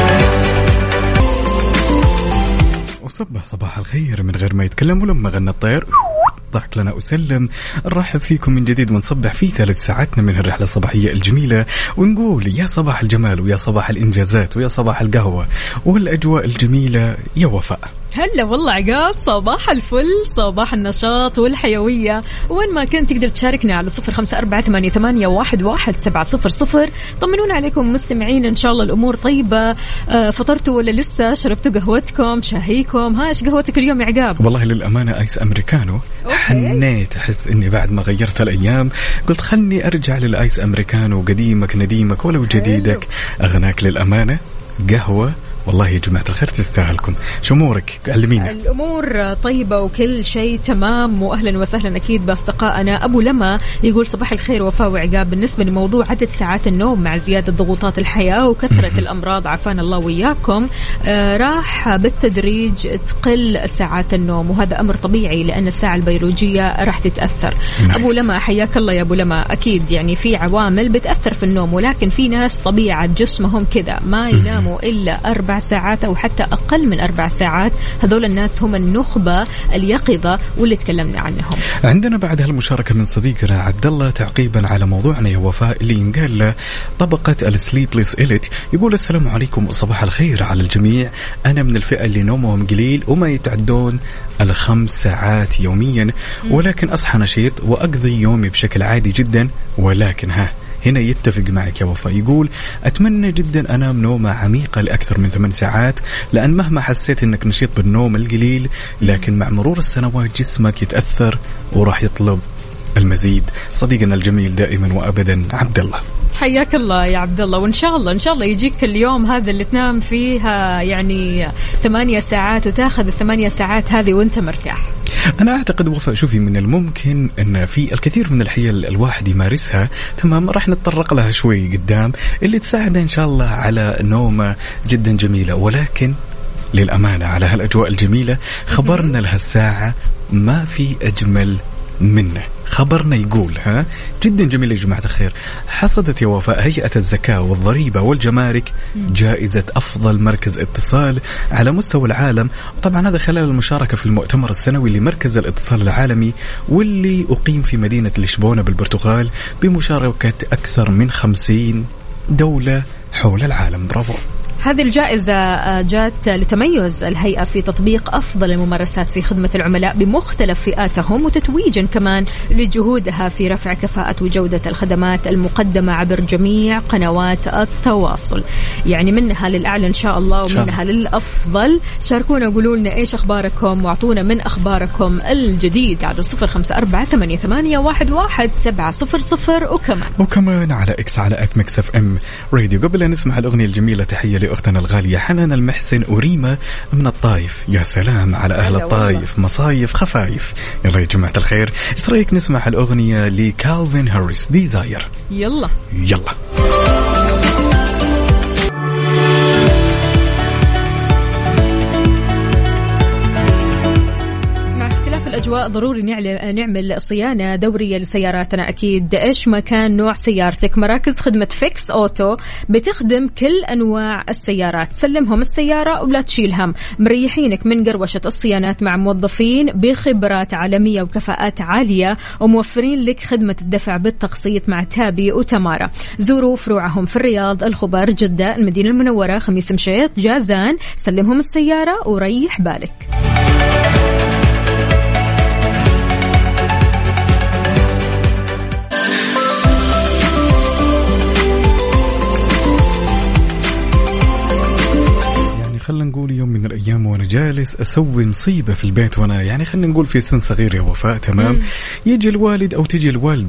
وصبح صباح الخير من غير ما يتكلم، ولما غنى الطير ضحك لنا أسلم. نرحب فيكم من جديد ونصبح في ثالث ساعتنا من الرحلة الصباحية الجميلة، ونقول يا صباح الجمال ويا صباح الإنجازات ويا صباح القهوة والأجواء الجميلة يا وفاء. هلا والله عقاب، صباح الفل، صباح النشاط والحيوية. وين ما كنت تقدر تشاركنا على صفر خمسة أربعة ثمانية ثمانية واحد واحد سبعة صفر صفر. طمنونا عليكم مستمعين، إن شاء الله الأمور طيبة. آه فطرتوا ولا لسه؟ شربتوا قهوتكم شاهيكم؟ ها إيش قهوتك اليوم يا عقاب؟ والله للأمانة آيس أمريكانو. أوكي. حنيت أحس إني بعد ما غيرت الأيام قلت خلني أرجع للآيس أمريكانو، قديمك نديمك ولو جديدك أغناك. للأمانة قهوة والله يا جماعة الخير تستاهلكم. شو أمورك؟ علمينا. الأمور طيبة وكل شيء تمام، وأهلا وسهلا أكيد بأصدقائنا. أبو لما يقول صباح الخير وفاء وعقاب، بالنسبة لموضوع عدد ساعات النوم مع زيادة ضغوطات الحياة وكثرة الأمراض عافانا الله وياكم، آه راح بالتدريج تقل ساعات النوم، وهذا أمر طبيعي لأن الساعة البيولوجية راح تتأثر. نعم. أبو لما حياك الله يا أبو لما. أكيد يعني في عوامل بتأثر في النوم، ولكن في ناس طبيعة جسمهم كذا ما يناموا إلا أربع ساعات أو حتى أقل من أربع ساعات. هذول الناس هم النخبة اليقظة واللي تكلمنا عنهم. عندنا بعد هالمشاركة من صديقنا عبد الله تعقيبا على موضوعنا يا وفاء اللي ينقال له طبقة السليبليس إليت. يقول السلام عليكم وصباح الخير على الجميع، أنا من الفئة اللي نومهم قليل وما يتعدون الخمس ساعات يوميا، ولكن أصحى نشيط وأقضي يومي بشكل عادي جدا. ولكن ها هنا يتفق معك يا وفاء، يقول أتمنى جدا أنام نومة عميقة لأكثر من ثمان ساعات، لأن مهما حسيت أنك نشيط بالنوم القليل لكن مع مرور السنوات جسمك يتأثر وراح يطلب المزيد. صديقنا الجميل دائما وأبدا عبد الله. حياك الله يا عبد الله، وإن شاء الله إن شاء الله يجيك اليوم هذا اللي تنام فيها يعني ثمانية ساعات وتاخذ الثمانية ساعات هذه وانت مرتاح. أنا أعتقد وفاء شوفي من الممكن أن في الكثير من الحيل الواحد يمارسها، تمام، راح نتطرق لها شوي قدام، اللي تساعد إن شاء الله على نومة جدا جميلة. ولكن للأمانة على هالأجواء الجميلة خبرنا لها الساعة ما في أجمل منه. خبرنا يقول ها جدا جميل يا جماعة الخير، حصدت يا وفاء هيئة الزكاة والضريبة والجمارك جائزة أفضل مركز اتصال على مستوى العالم. وطبعا هذا خلال المشاركة في المؤتمر السنوي لمركز الاتصال العالمي واللي أقيم في مدينة لشبونة بالبرتغال بمشاركة أكثر من خمسين دولة حول العالم. برافو. هذه الجائزة جاءت لتميز الهيئة في تطبيق أفضل الممارسات في خدمة العملاء بمختلف فئاتهم، وتتويجا كمان لجهودها في رفع كفاءة وجودة الخدمات المقدمة عبر جميع قنوات التواصل، يعني منها للأعلى إن شاء الله ومنها للأفضل. شاركونا وقولوا لنا إيش أخباركم واعطونا من أخباركم الجديد على صفر خمسة أربعة ثمانية ثمانية واحد واحد سبعة صفر صفر، وكمان وكمان على إكس على آت ميكس إف إم راديو. قبل أن نسمع الأغنية الجميلة تحية أختنا الغالية حنان المحسن وريمة من الطايف. يا سلام على أهل الطايف، مصايف خفايف. يلا يا جماعة الخير، ايش رأيك نسمع الأغنية لكالفين هاريس ديزاير؟ يلا يلا. الأجواء ضروري نعمل صيانة دورية لسياراتنا. أكيد إيش ما كان نوع سيارتك، مراكز خدمة فيكس أوتو بتخدم كل أنواع السيارات. سلمهم السيارة ولا تشيل هم، مريحينك من قروشة الصيانات مع موظفين بخبرات عالمية وكفاءات عالية، وموفرين لك خدمة الدفع بالتقسيط مع تابي وتمارا. زوروا فروعهم في الرياض، الخبر، جدة، المدينة المنورة، خميس مشيط، جازان. سلمهم السيارة وريح بالك. خلنا نقول يوم من الأيام وأنا جالس أسوي مصيبة في البيت، وأنا يعني خلنا نقول في سن صغير يا وفاء، تمام. مم. يجي الوالد أو تجي الوالدة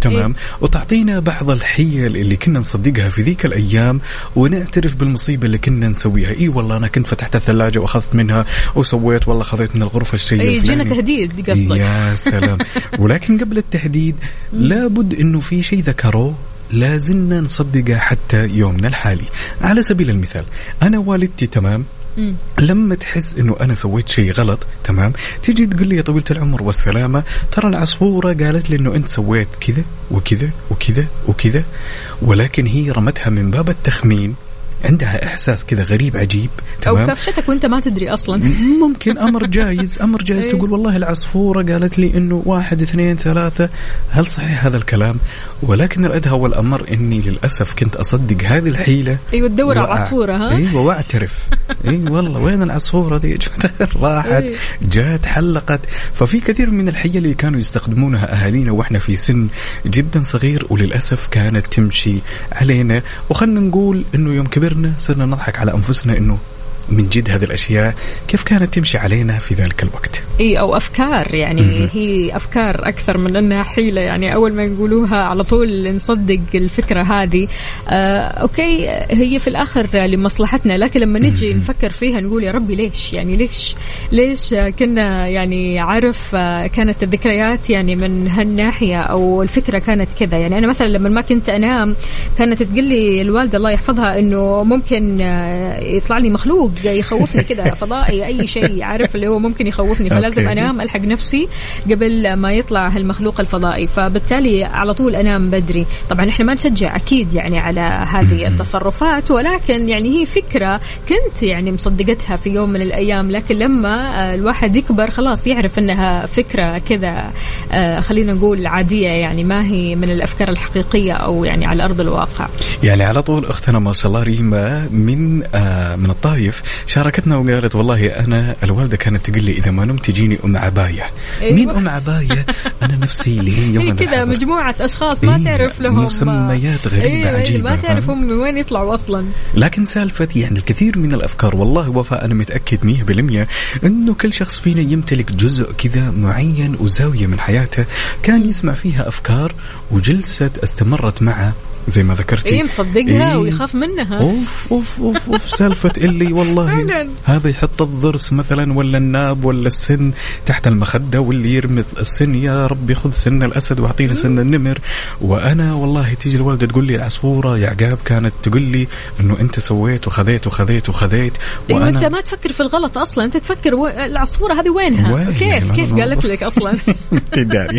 تمام إيه؟ وتعطينا بعض الحيل اللي كنا نصدقها في ذيك الأيام ونعترف بالمصيبة اللي كنا نسويها. إيه والله أنا كنت فتحت الثلاجة وأخذت منها وسويت، والله خذيت من الغرفة الشيء إيه الفلاني. جينا تهديد قصدك. يا سلام. ولكن قبل التهديد لابد إنه في شيء ذكروه لازلنا نصدقه حتى يومنا الحالي. على سبيل المثال أنا والدتي تمام مم. لما تحس إنه أنا سويت شيء غلط تمام تيجي تقول لي يا طويلة العمر والسلامة ترى العصفورة قالت لي إنه أنت سويت كذا وكذا وكذا وكذا، ولكن هي رمتها من باب التخمين، عندها إحساس كذا غريب عجيب تمام؟ أو كفشتك وأنت ما تدري أصلا. ممكن أمر جايز أمر جايز تقول والله العصفورة قالت لي إنه واحد اثنين ثلاثة. هل صحيح هذا الكلام؟ ولكن الأدهى والأمر إني للأسف كنت أصدق هذه الحيلة. أيوة تدور على عصفورة ها؟ أيوة واعترف. أيوة والله وين العصفورة دي؟ راحت جات حلقت. ففي كثير من الحيل اللي كانوا يستخدمونها أهالينا وإحنا في سن جدا صغير وللأسف كانت تمشي علينا، وخلنا نقول إنه يوم كبر صرنا نضحك على أنفسنا إنه من جد هذه الأشياء كيف كانت تمشي علينا في ذلك الوقت. إيه أو أفكار يعني م-م. هي أفكار أكثر من أنها حيلة. يعني أول ما يقولوها على طول نصدق الفكرة هذه. آه أوكي هي في الآخر لمصلحتنا، لكن لما نجي م-م. نفكر فيها نقول يا ربي ليش يعني ليش ليش كنا يعني عارف آه كانت الذكريات يعني من هالناحية أو الفكرة كانت كذا. يعني أنا مثلا لما ما كنت أنام كانت تقول لي الوالدة الله يحفظها إنه ممكن آه يطلع لي مخلوق يخوفني كده فضائي أي شيء عارف اللي هو ممكن يخوفني، فلازم أنام ألحق نفسي قبل ما يطلع هالمخلوق الفضائي. فبالتالي على طول أنام بدري. طبعا إحنا ما نشجع أكيد يعني على هذه التصرفات، ولكن يعني هي فكرة كنت يعني مصدقتها في يوم من الأيام، لكن لما الواحد يكبر خلاص يعرف أنها فكرة كذا خلينا نقول عادية، يعني ما هي من الأفكار الحقيقية أو يعني على أرض الواقع. يعني على طول أختنا ما شاء الله ريما من آه من الطايف شاركتنا وقالت والله أنا الوالدة كانت تقول لي إذا ما نمت تجيني أم عباية. أيوة. مين أم عباية؟ أنا نفسي لين يوم كذا مجموعة أشخاص ما إيه تعرف لهم مسميات غريبة أيوة عجيبة ما تعرفهم من وين يطلعوا أصلا. لكن سالفة يعني الكثير من الأفكار والله وفاء أنا متأكد مية بالمية إنه كل شخص فينا يمتلك جزء كذا معين وزاوية من حياته كان يسمع فيها أفكار وجلسة استمرت معه زي ما ذكرتي. إيه مصدقها إيه ويخاف منها. أوف أوف أوف أوف سالفة اللي والله هذا يحط الضرس مثلا ولا الناب ولا السن تحت المخدة، واللي يرمي السن يا رب خذ سن الأسد وأعطينا سن النمر. وأنا والله تيجي الوالدة تقول لي العصفورة يا عقاب كانت تقول لي إنه أنت سويت وخذيت وخذيت وخذيت. وأنا أنت ما تفكر في الغلط أصلا، أنت تفكر و... العصفورة هذه وينها وين كيف يعني كيف قالت لك أصلا تداري.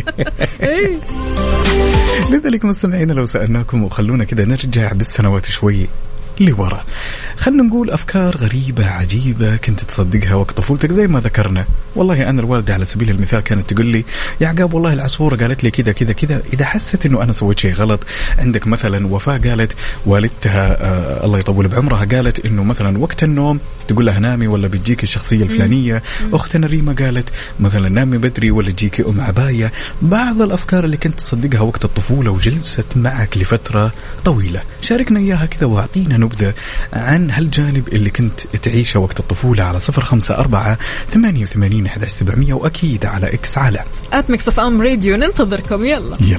لذلك مستمعين لو سألناكم وخلونا كده نرجع بالسنوات شوي لورا، خلنا نقول أفكار غريبة عجيبة كنت تصدقها وقت طفولتك زي ما ذكرنا. والله أنا الوالدة على سبيل المثال كانت تقول لي يا عقاب والله العصفورة قالت لي كذا كذا كذا. إذا حست إنه أنا سويت شيء غلط، عندك مثلا وفاء قالت والدتها آه الله يطول بعمرها قالت إنه مثلا وقت النوم تقول لها نامي ولا بتجيك الشخصية الفلانية. أختنا ريما قالت مثلا نامي بدري ولا تجيك أم عباية. بعض الأفكار اللي كنت تصدقها وقت الطفولة وجلست معك لفترة طويلة شاركنا إياها كذا واعطينا نبذة عن هالجانب اللي كنت تعيشه وقت الطفولة على صفر خمسة أربعة ثمانية وثمانين أحد عشر سبعمية وأكيد على إكس على آت ميكس إف إم راديو. ننتظركم يلا يلا.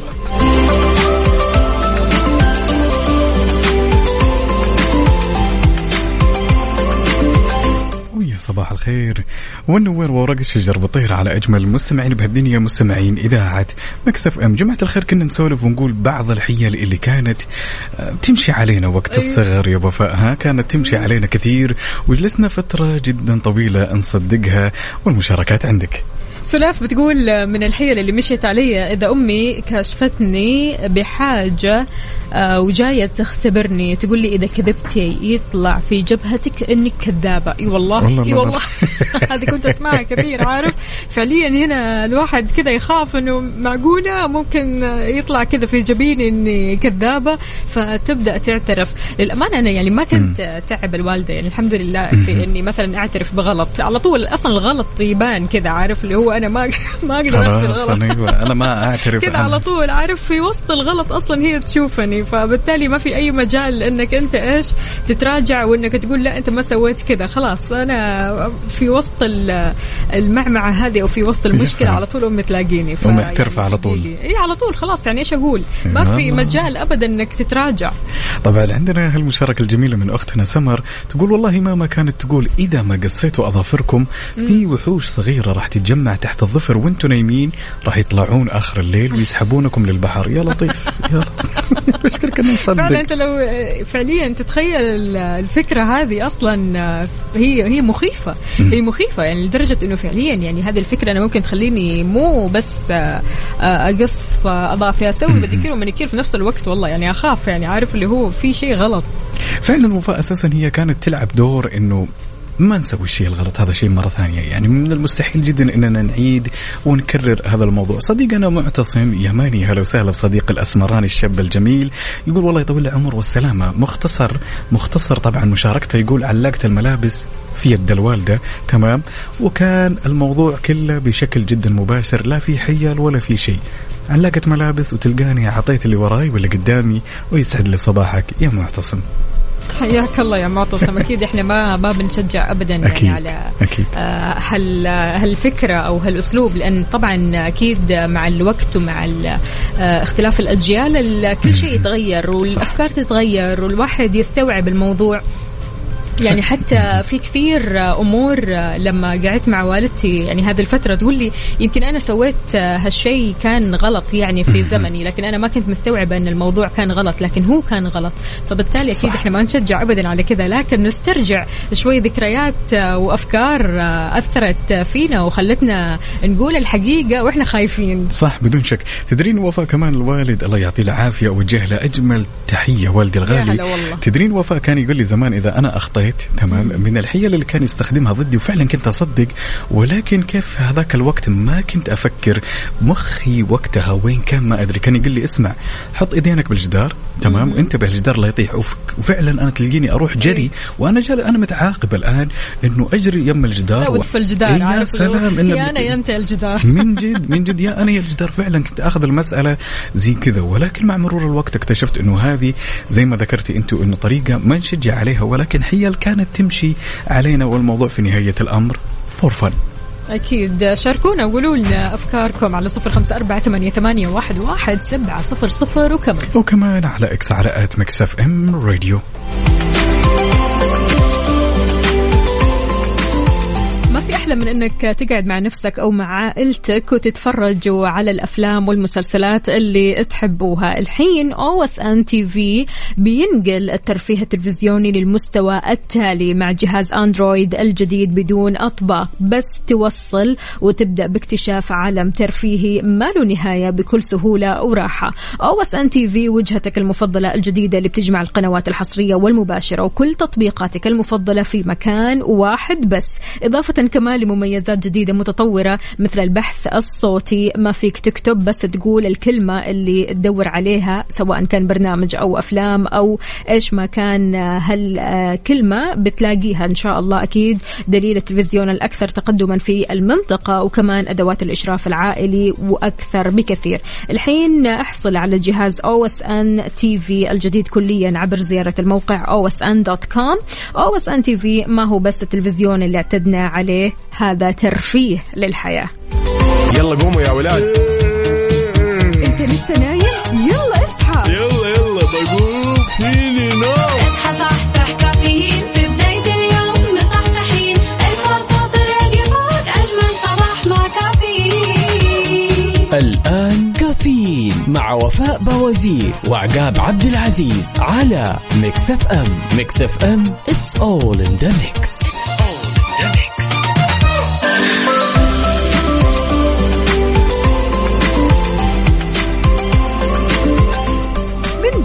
صباح الخير والنور وورق الشجر بطير على أجمل مستمعين بهالدنيا، مستمعين إذاعة ميكس إف إم. جماعة الخير كنا نسولف ونقول بعض الحيل اللي كانت تمشي علينا وقت الصغر يا وفاء، ها كانت تمشي علينا كثير وجلسنا فترة جدا طويلة نصدقها. والمشاركات عندك. سلاف بتقول من الحيل اللي مشيت علي إذا أمي كشفتني بحاجة آه وجاية تختبرني تقول لي إذا كذبتي يطلع في جبهتك إنك كذابة. إي والله إي والله هذه كنت أسمعها كثير. عارف فعليا هنا الواحد كذا يخاف إنه معقولة ممكن يطلع كذا في جبيني إني كذابة، فتبدأ تعترف. للأمانة أنا يعني ما كنت تعب الوالدة يعني الحمد لله في إني مثلا أعترف بغلط على طول. أصلا الغلط يبان كذا عارف اللي هو وأنا ما ما أقدر خلاص أنا أنا ما أعترف كده على طول، عارف في وسط الغلط أصلا هي تشوفني، فبالتالي ما في أي مجال إنك أنت إيش تتراجع وإنك تقول لا أنت ما سويت كذا. خلاص أنا في وسط المعمعة هذه أو في وسط المشكلة على طول أمي تلاقيني، أمي ترفع على طول. إيه على طول خلاص، يعني إيش أقول، ما في مجال أبدا إنك تتراجع. طبعا عندنا هالمشاركة الجميلة من أختنا سمر تقول والله ماما كانت تقول إذا ما قصيتوا أظافركم في وحوش صغيرة راح تتجمع تحت الظفر وانتوا نايمين، راح يطلعون آخر الليل ويسحبونكم للبحر. يا لطيف يا لطيف. مشكلة كنا نصدق. فعلا أنت لو فعليا تتخيل الفكرة هذه أصلا هي هي مخيفة، هي مخيفة يعني لدرجة إنه فعليا يعني هذه الفكرة أنا ممكن تخليني مو بس أقص أظافري، أسوي بديكير ومانيكير في نفس الوقت. والله يعني أخاف، يعني عارف اللي هو في شيء غلط فعلا. وفاء أساسا هي كانت تلعب دور إنه ما نسوي الشيء الغلط، هذا شيء مرة ثانية. يعني من المستحيل جدا إننا نعيد ونكرر هذا الموضوع. صديقنا معتصم يماني، هلا وسهلا بصديق الأسمراني الشاب الجميل، يقول والله يطول العمر والسلامة. مختصر مختصر طبعا مشاركته، يقول علقت الملابس في يد الوالدة، تمام، وكان الموضوع كله بشكل جدا مباشر، لا في حيل ولا في شيء. علقت ملابس وتلقاني عطيت اللي وراي واللي قدامي، ويسعد لي صباحك يا معتصم. حياك الله يا معتصم. أكيد إحنا ما ما بنشجع أبدا يعني أكيد. على أكيد. هال هالفكرة أو هالأسلوب، لأن طبعا أكيد مع الوقت ومع اختلاف الأجيال كل شيء يتغير والأفكار تتغير والواحد يستوعب الموضوع. يعني حتى في كثير أمور لما قعدت مع والدتي يعني هذه الفترة تقول لي يمكن أنا سويت هالشيء كان غلط يعني في زمني، لكن أنا ما كنت مستوعبة أن الموضوع كان غلط، لكن هو كان غلط. فبالتالي أكيد إحنا ما نشجع أبدا على كذا، لكن نسترجع شوي ذكريات وأفكار أثرت فينا وخلتنا نقول الحقيقة وإحنا خايفين. صح بدون شك. تدرين وفاء كمان الوالد الله يعطيه العافية وجه له أجمل تحية والدي الغالي. تدرين وفاء كان يقول لي زمان إذا أنا أخطيت تمام من الحيل اللي كان يستخدمها ضدي، وفعلا كنت أصدق، ولكن كيف هذاك الوقت ما كنت أفكر، مخي وقتها وين كان ما أدري. كان يقول لي اسمع حط إيدينك بالجدار تمام وانتبه الجدار لا يطيح أفك، وفعلا أنا تلقيني أروح جري وأنا جال أنا متعاقب الآن إنه أجري يم الجدار و... في الجدار يا سلام إن يا أنا ينتهي الجدار. من جد من جد يا أنا يا الجدار. فعلا كنت أخذ المسألة زي كذا، ولكن مع مرور الوقت اكتشفت إنه هذه زي ما ذكرتي أنتوا إنه طريقة ما نشجع عليها، ولكن حيل كانت تمشي علينا، والموضوع في نهاية الأمر فور فن. أكيد شاركونا وقولوا لنا أفكاركم على صفر خمسة أربعة ثمانية ثمانية واحد واحد سبعة صفر صفر، وكمان وكمان على إكس على آت ميكس إف إم راديو. أحلى من أنك تقعد مع نفسك أو مع عائلتك وتتفرجوا على الأفلام والمسلسلات اللي تحبوها. الحين أو إس إن تي في بينقل الترفيه التلفزيوني للمستوى التالي مع جهاز أندرويد الجديد بدون أطباق، بس توصل وتبدأ باكتشاف عالم ترفيهي ما له نهاية بكل سهولة وراحة. أو إس إن تي في وجهتك المفضلة الجديدة اللي بتجمع القنوات الحصرية والمباشرة وكل تطبيقاتك المفضلة في مكان واحد بس، إضافة كمان لمميزات جديدة متطورة مثل البحث الصوتي. ما فيك تكتب بس تقول الكلمة اللي تدور عليها سواء كان برنامج أو أفلام أو إيش ما كان، هالكلمة بتلاقيها إن شاء الله. أكيد دليل التلفزيون الأكثر تقدما في المنطقة، وكمان أدوات الإشراف العائلي وأكثر بكثير. الحين احصل على جهاز أو إس إن تي في الجديد كليا عبر زيارة الموقع أو إس إن دوت كوم. أو إس إن تي في ما هو بس التلفزيون اللي اعتدنا عليه، هذا ترفيه للحياة. يلا قوموا يا ولاد. انت لسه نايم؟ يلا اصحى. يلا يلا بقوم فيني نوم. اصحى صحصح كافيين في بداية اليوم مصحصحين، الفرصة تراقي فوق أجمل صباح مع كافيين. الآن كافيين مع وفاء بوازير وعقاب عبد العزيز على ميكس إف إم. ميكس إف إم it's all in the mix.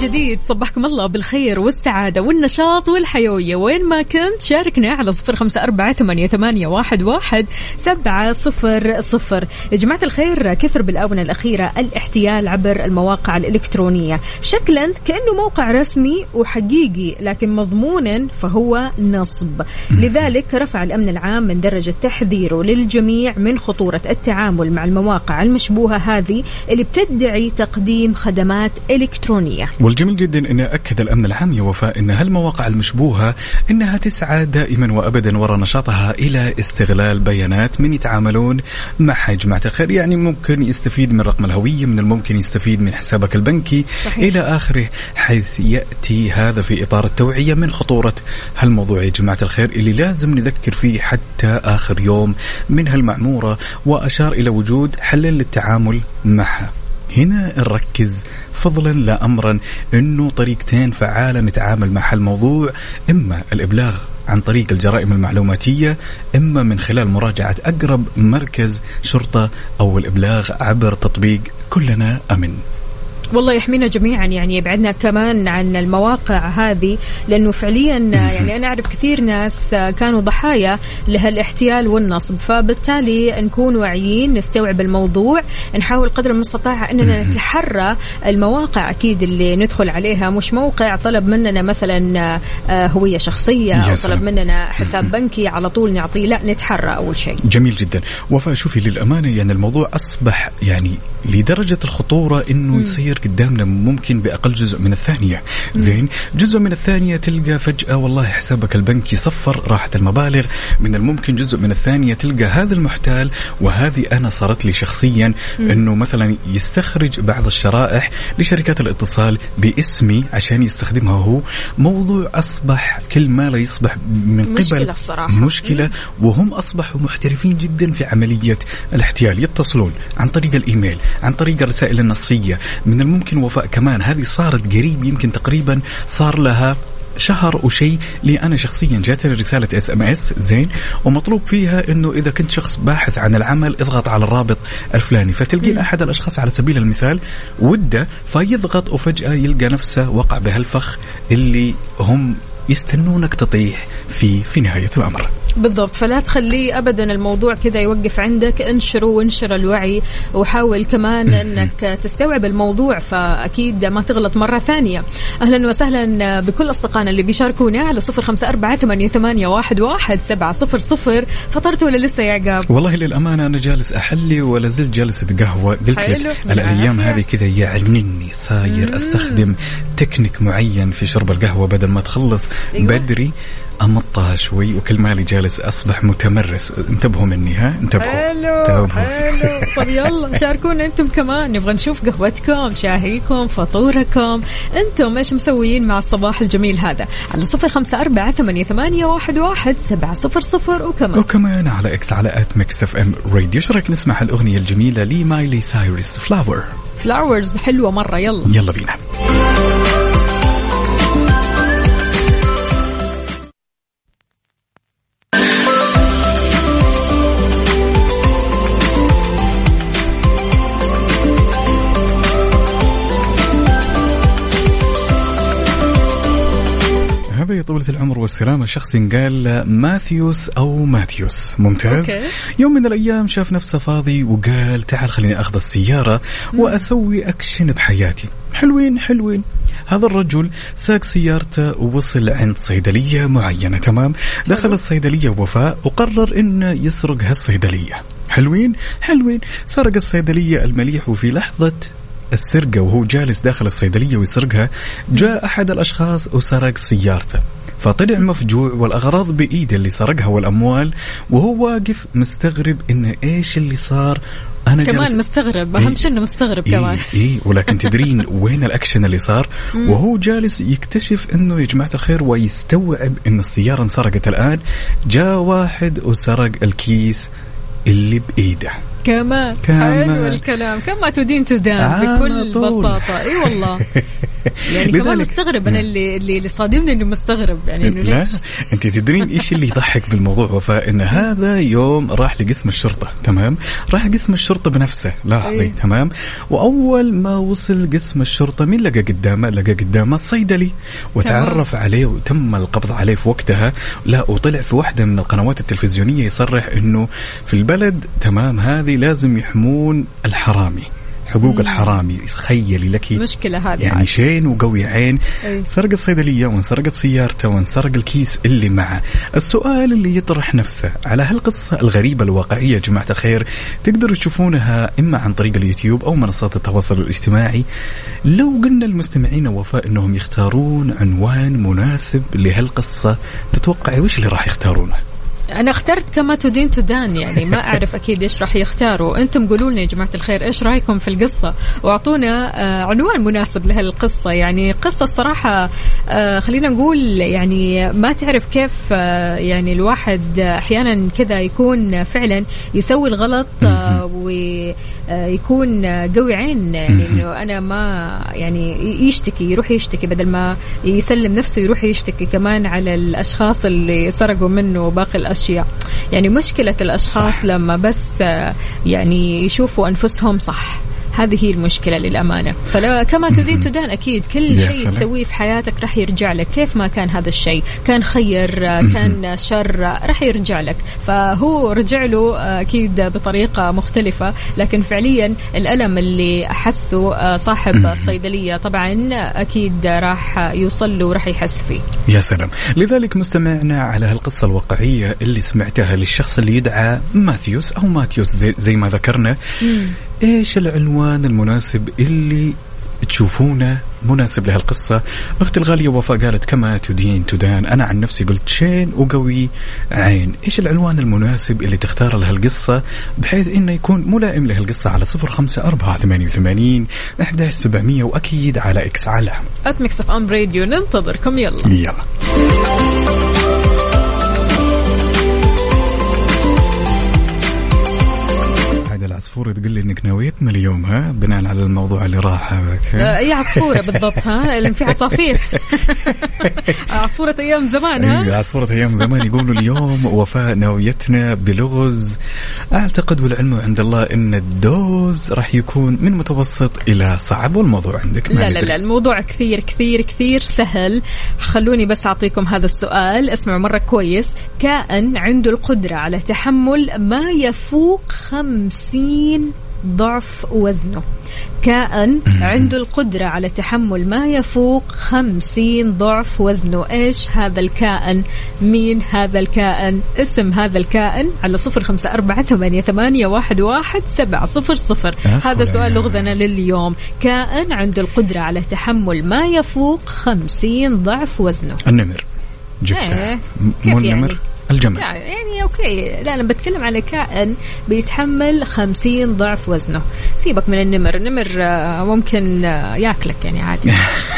جديد صبحكم الله بالخير والسعادة والنشاط والحيوية وين ما كنت. شاركنا على صفر خمسة أربعة ثمانية ثمانية واحد واحد سبعة صفر صفر. يا جماعة الخير، كثر بالآونة الأخيرة الاحتيال عبر المواقع الإلكترونية، شكلا كأنه موقع رسمي وحقيقي لكن مضمونا فهو نصب. لذلك رفع الأمن العام من درجة تحذيره للجميع من خطورة التعامل مع المواقع المشبوهة هذه اللي بتدعي تقديم خدمات إلكترونية. والجميل جدا أن أكد الأمن العام يا وفاء أن هالمواقع المشبوهة أنها تسعى دائما وأبدا وراء نشاطها إلى استغلال بيانات من يتعاملون مع جماعة الخير. يعني ممكن يستفيد من رقم الهوية، من الممكن يستفيد من حسابك البنكي صحيح. إلى آخره، حيث يأتي هذا في إطار التوعية من خطورة هالموضوع يا جماعة الخير اللي لازم نذكر فيه حتى آخر يوم من هالمعمورة. وأشار إلى وجود حل للتعامل معها. هنا نركز فضلا لا أمرا أنه طريقتين فعالة نتعامل مع هالموضوع، إما الإبلاغ عن طريق الجرائم المعلوماتية، إما من خلال مراجعة أقرب مركز شرطة، أو الإبلاغ عبر تطبيق كلنا أمن. والله يحمينا جميعا، يعني يبعدنا كمان عن المواقع هذه، لأنه فعليا يعني أنا أعرف كثير ناس كانوا ضحايا لهالاحتيال والنصب، فبالتالي نكون واعيين، نستوعب الموضوع، نحاول قدر المستطاع أننا نتحرى المواقع أكيد اللي ندخل عليها. مش موقع طلب مننا مثلا هوية شخصية أو طلب مننا حساب بنكي على طول نعطيه، لا، نتحرى أول شيء. جميل جدا. وفاء شوفي للأمانة يعني الموضوع أصبح يعني لدرجة الخطورة إنه يصير قدامنا ممكن بأقل جزء من الثانية. زين، جزء من الثانية تلقى فجأة والله حسابك البنكي صفر، راحت المبالغ. من الممكن جزء من الثانية تلقى هذا المحتال، وهذه أنا صارت لي شخصيا، إنه مثلا يستخرج بعض الشرائح لشركات الاتصال باسمي عشان يستخدمها هو. موضوع أصبح كل ما لا يصبح من قبل مشكلة الصراحة. مشكلة. وهم أصبحوا محترفين جدا في عملية الاحتيال، يتصلون عن طريق الإيميل، عن طريق الرسائل النصية. من الممكن وفاء كمان هذه صارت قريب، يمكن تقريبا صار لها شهر وشيء لي أنا شخصيا جاتني رسالة اس ام اس زين، ومطلوب فيها إنه إذا كنت شخص باحث عن العمل اضغط على الرابط الفلاني، فتلقين أحد الأشخاص على سبيل المثال وده فيضغط وفجأة يلقى نفسه وقع بهالفخ اللي هم يستنونك تطيح في في نهاية الأمر. بالضبط، فلا تخليه أبدا الموضوع كذا يوقف عندك، انشره وانشر الوعي، وحاول كمان أنك تستوعب الموضوع، فأكيد ما تغلط مرة ثانية. أهلا وسهلا بكل أصدقائنا اللي بيشاركونا على صفر خمسة أربعة ثمانية ثمانية واحد واحد سبعة صفر صفر. فطرت ولا لسه يا عقاب؟ والله للأمانة أنا جالس أحلي ولا زلت جالسة قهوة. قلت لك الأيام هذه كذا يعنني صاير أستخدم تكنيك معين في شرب القهوة، بدل ما تخلص بدري أمطها شوي، وكل مالي جالس أصبح متمرس. انتبهوا مني، ها انتبهوا. حلو حلو. طب يلا شاركونا أنتم كمان، نبغى نشوف قهوتكم، شاهيكم، فطوركم، أنتم إيش مسويين مع الصباح الجميل هذا على صفر خمسة أربعة ثمانية ثمانية واحد واحد سبعة صفر صفر. وكمان وكمان على إكس على آت ميكس اف ام راديو. شارك نسمع الأغنية الجميلة لمايلي سايرس فلاور. فلاورز حلوة مرة. يلا يلا بينا. يا طولة العمر والسلامة شخص قال ماثيوس أو ماثيوس ممتاز. أوكي. يوم من الأيام شاف نفسه فاضي وقال تعال خليني أخذ السيارة وأسوي أكشن بحياتي. حلوين حلوين. هذا الرجل ساق سيارته ووصل عند صيدلية معينة. تمام. دخل الصيدلية وفاء وقرر إنه يسرق هالصيدلية. حلوين حلوين. سرق الصيدلية المليح، وفي لحظة السرقة وهو جالس داخل الصيدلية ويسرقها جاء أحد الأشخاص وسرق سيارته، فطلع مفجوع والأغراض بإيده اللي سرقها والأموال، وهو واقف مستغرب إنه إيش اللي صار. أنا كمان جالس مستغرب. أهم شيء إنه مستغرب إيه كمان. إيه ولكن تدرين وين الأكشن اللي صار؟ وهو جالس يكتشف إنه يا جماعة الخير ويستوعب إن السيارة انسرقت الآن، جاء واحد وسرق الكيس اللي بإيده. كمان حلو الكلام، كما تدين تدان بكل بساطة. اي والله يعني كمان مستغرب أنا اللي اللي صادمني إنه مستغرب يعني إنه لا ليش. أنت تدرين إيش اللي يضحك بالموضوع وفاء؟ إن هذا يوم راح لقسم الشرطة، تمام؟ راح قسم الشرطة بنفسه، لاحظي، أيه. تمام؟ وأول ما وصل قسم الشرطة مين لقى قدامه؟ لقى قدامه الصيدلي، وتعرف عليه وتم القبض عليه في وقتها. لا، وطلع في واحدة من القنوات التلفزيونية يصرح إنه في البلد، تمام، هذه لازم يحمون الحرامي، حقوق الحرامي. تخيلي لك مشكلة هذه يعني شين وقوي عين. أي. سرق الصيدلية وانسرقت سيارته وانسرق الكيس اللي معه. السؤال اللي يطرح نفسه على هالقصة الغريبة الواقعية يا جماعة الخير، تقدروا تشوفونها إما عن طريق اليوتيوب أو منصات التواصل الاجتماعي. لو قلنا المستمعين وفاء إنهم يختارون عنوان مناسب لهالقصة، تتوقعي وش اللي راح يختارونه؟ أنا اخترت كما تدين تدان، يعني ما أعرف أكيد إيش راح يختاروا. أنتم قولوا لنا يا جماعة الخير إيش رأيكم في القصة، وأعطونا آه عنوان مناسب لهالقصة. يعني قصة الصراحة آه خلينا نقول يعني ما تعرف كيف آه يعني الواحد أحيانا كذا يكون فعلا يسوي الغلط آه ويكون قوي عين، يعني إنه أنا ما يعني يشتكي، يروح يشتكي بدل ما يسلم نفسه، يروح يشتكي كمان على الأشخاص اللي سرقوا منه باقي الأشياء. يعني مشكلة الأشخاص صح. لما بس يعني يشوفوا أنفسهم صح، هذه هي المشكلة للأمانة. فلا كما تدين تدان، أكيد كل شيء تسويه في حياتك رح يرجع لك، كيف ما كان هذا الشيء، كان خير كان شر رح يرجع لك. فهو رجع له أكيد بطريقة مختلفة، لكن فعليا الألم اللي أحسه صاحب الصيدلية طبعا أكيد راح يوصل له ورح يحس فيه. يا سلام. لذلك مستمعنا على هالقصة الواقعية اللي سمعتها للشخص اللي يدعى ماثيوس أو ماتيوس زي, زي ما ذكرنا، مم. إيش العنوان المناسب اللي تشوفونه مناسب لهالقصة؟ أختي الغالية وفاء قالت كما تدين تدان، أنا عن نفسي قلت شين وقوي عين. إيش العنوان المناسب اللي تختار لهالقصة بحيث إنه يكون ملائم لهالقصة؟ على صفر خمسة أربعة ثمانية وثمانين أحد عشر سبعمية، وأكيد على إكس على أت ميكس أف أم راديو. ننتظركم. يلا يلا. العصفورة تقول لي إنك نويتنا اليوم، ها، بناء على الموضوع اللي راح هذاك. أي عصفورة بالضبط؟ ها، اللي في عصافير. عصفورة أيام زمان. ها، أيوة عصفورة أيام زمان. يقولوا اليوم وفاء نويتنا بلغز. أعتقد والعلم عند الله إن الدوز راح يكون من متوسط إلى صعب، والموضوع عندك لا لا لا الموضوع كثير كثير كثير سهل. خلوني بس أعطيكم هذا السؤال، اسمعوا مرة كويس. كائن عنده القدرة على تحمل ما يفوق خمسين ضعف وزنه. كائن عنده القدرة على تحمل ما يفوق خمسين ضعف وزنه. إيش هذا الكائن؟ مين هذا الكائن؟ اسم هذا الكائن على صفر خمسة أربعة ثمانية ثمانية واحد واحد سبعة صفر صفر. هذا سؤال لغزنا لليوم. كائن عنده القدرة على تحمل ما يفوق خمسين ضعف وزنه. النمر. جبتها. مو النمر، الجمل. يعني أوكي، لا أنا بتكلم على كائن بيتحمل خمسين ضعف وزنه. سيبك من النمر، النمر ممكن يأكلك يعني عادي.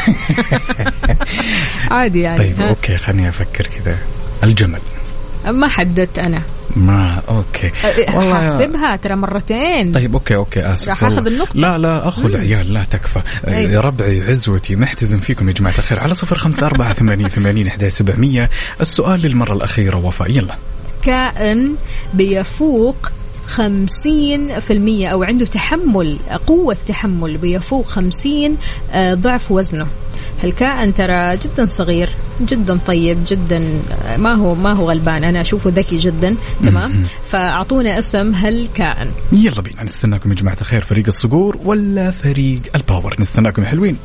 عادي يعني. طيب أوكي، خليني أفكر كذا. الجمل. ما حددت أنا. ما أوكي والله حسبها ترى مرتين. طيب أوكي أوكي آسف. راح أخذ النقطة. لا لا أخو العيال لا تكفى. يا ربعي عزوتي محتزم فيكم يا جماعة الخير. على صفر خمسة أربعة ثمانية ثمانين أحد عشر سبعمية. السؤال للمرة الأخيرة وفاء. يلا. كائن بيفوق خمسين في المية أو عنده تحمل، قوة تحمل بيفوق خمسين ضعف وزنه. هالكائن ترى جدا صغير، جدا طيب، جدا ما هو ما هو غلبان، أنا أشوفه ذكي جدا. تمام. فأعطونا اسم هالكائن. يلا بينا نستناكم يا جماعة الخير. فريق الصقور ولا فريق الباور؟ نستناكم حلوين.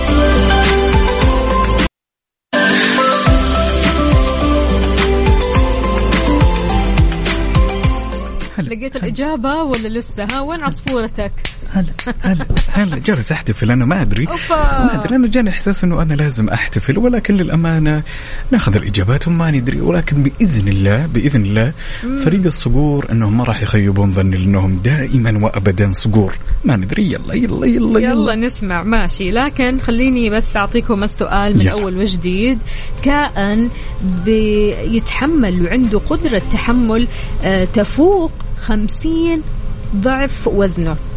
لقيت الإجابة ولا لسه؟ ها، وين عصفورتك؟ هلا هلا هلا جالس أحتفل. أنا ما أدري ما أدري أنا جاني إحساس إنه أنا لازم أحتفل، ولكن للأمانة ناخذ الإجابات وما ندري. ولكن بإذن الله بإذن الله فريق الصقور إنهم ما راح يخيبون ظني، لأنهم دائما وأبدا صقور. ما ندري. يلا يلا يلا يلا, يلا نسمع. ماشي، لكن خليني بس أعطيكم السؤال من يلا. أول وجديد. كائن بيتحمل وعنده قدرة تحمل آه تفوق خمسين ضعف وزنه.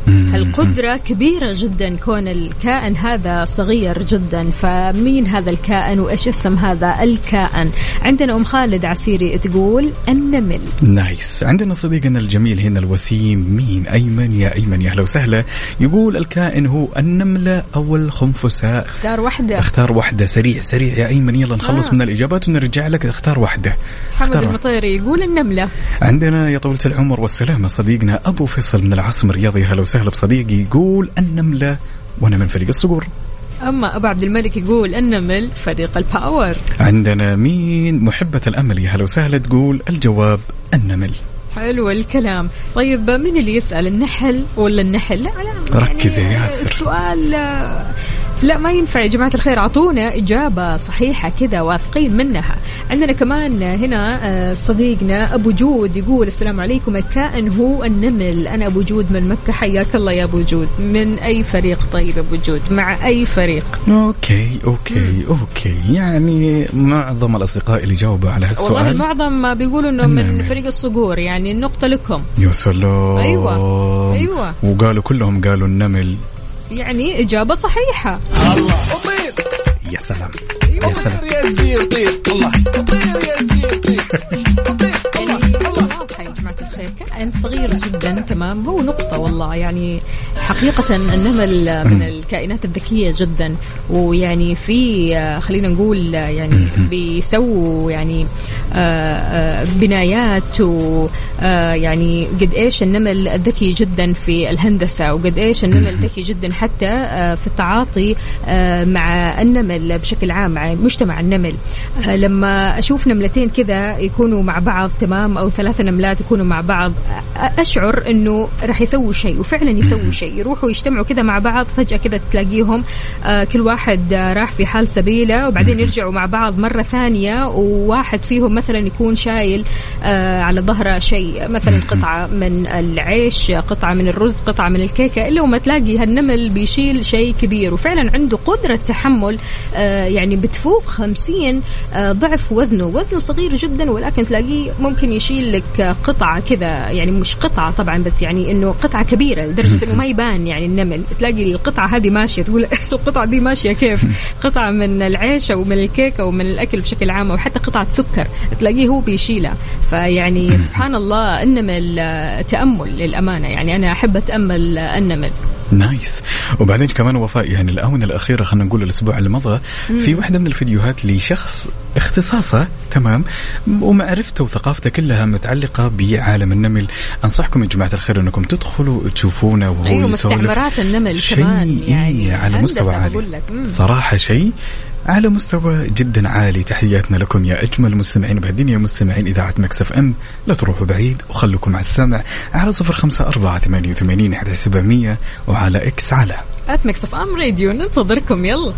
هالقدرة كبيرة جدا كون الكائن هذا صغير جدا. فمين هذا الكائن وإيش اسم هذا الكائن؟ عندنا أم خالد عسيري تقول النمل. نايس. عندنا صديقنا الجميل هنا الوسيم مين أيمن. يا أيمن يا أهلا وسهلا. يقول الكائن هو النملة أو الخنفساء. اختار واحدة. اختار واحدة. سريع سريع يا أيمن يلا نخلص آه. من الإجابات ونرجع لك. اختار واحدة. حمد المطيري يقول النملة. عندنا يا طولة العمر والسلامة صديقنا أبو فيصل من العاصمة الرياضي. هلا وسهلا بصديقي. يقول النملة وأنا من فريق الصقور. أما أبو عبد الملك يقول النمل فريق الباور. عندنا مين محبة الأمل يا هلا وسهلا تقول الجواب النمل. حلو الكلام. طيب مين اللي يسأل النحل ولا النحل؟ لا لا ركز يا ياسر. السؤال لا ما ينفع يا جماعة الخير. عطونا إجابة صحيحة كذا واثقين منها. عندنا كمان هنا صديقنا أبو جود يقول السلام عليكم الكائن هو النمل. أنا أبو جود من مكة. حياك الله يا أبو جود. من أي فريق طيب أبو جود؟ مع أي فريق؟ أوكي أوكي أوكي يعني معظم الأصدقاء اللي جاوبوا على هالسؤال والله المعظم بيقولوا إنه من فريق الصقور. يعني النقطة لكم. يا سلام. أيوة أيوة. وقالوا كلهم قالوا النمل. يعني إجابة صحيحة. الله يا سلام يا سلام. كائن صغير جدا تمام. هو نقطة والله. يعني حقيقة النمل من الكائنات الذكية جدا. ويعني في خلينا نقول يعني بيسووا يعني بنايات ويعني قد إيش النمل ذكي جدا في الهندسة وقد إيش النمل ذكي جدا حتى في التعاطي مع النمل بشكل عام مع مجتمع النمل. لما أشوف نملتين كذا يكونوا مع بعض تمام أو ثلاثة نملات يكونوا مع بعض أشعر إنه راح يسووا شيء وفعلا يسووا شيء. يروحوا يجتمعوا كذا مع بعض فجأة كذا تلاقيهم كل واحد راح في حال سبيله وبعدين يرجعوا مع بعض مرة ثانية. وواحد فيهم مثلا يكون شايل على ظهره شيء مثلا قطعة من العيش قطعة من الرز قطعة من الكيكة إلا وما تلاقي هالنمل بيشيل شيء كبير وفعلا عنده قدرة تحمل يعني بتفوق خمسين ضعف وزنه. وزنه صغير جدا ولكن تلاقيه ممكن يشيل لك قطعة كذا يعني مش قطعة طبعا بس يعني إنه قطعة كبيرة لدرجة إنه ما يبان. يعني النمل تلاقي القطعة هذه ماشية تقول القطعة دي ماشية كيف؟ قطعة من العيش أو من الكيكة أو من الأكل بشكل عام أو حتى قطعة سكر تلاقيه هو بيشيلها. فيعني سبحان الله النمل تأمل للأمانة. يعني أنا أحب أتأمل النمل. نايس. وبعدين كمان وفاء يعني الآونة الأخيرة خلينا نقول الأسبوع اللي مضى في واحدة من الفيديوهات لشخص اختصاصه تمام ومعرفته وثقافته كلها متعلقة بعالم النمل. أنصحكم يا جماعة الخير أنكم تدخلوا تشوفونه وهو أيوة يسولف. مستعمرات النمل كمان يعني على مستوى عالي صراحة شيء على مستوى جدا عالي. تحياتنا لكم يا أجمل مستمعين بهالدنيا مستمعين إذاعة ميكس اف ام. لا تروحوا بعيد وخلوكم على السمع على صفر خمسة أربعة ثمانية وثمانين أحد سبعمية وعلى إكس على آت ميكس اف ام راديو. ننتظركم يلا.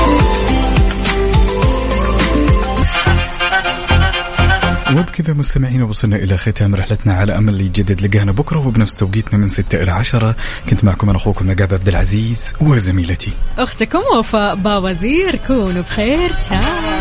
وبكذا مستمعين وصلنا إلى ختام رحلتنا على أمل اللي يجدد لقانا بكرة وبنفس توقيتنا من ستة إلى عشرة. كنت معكم أنا أخوكم عقاب عبد العزيز وزميلتي أختكم وفاء باوزير. كونوا بخير. تشاو.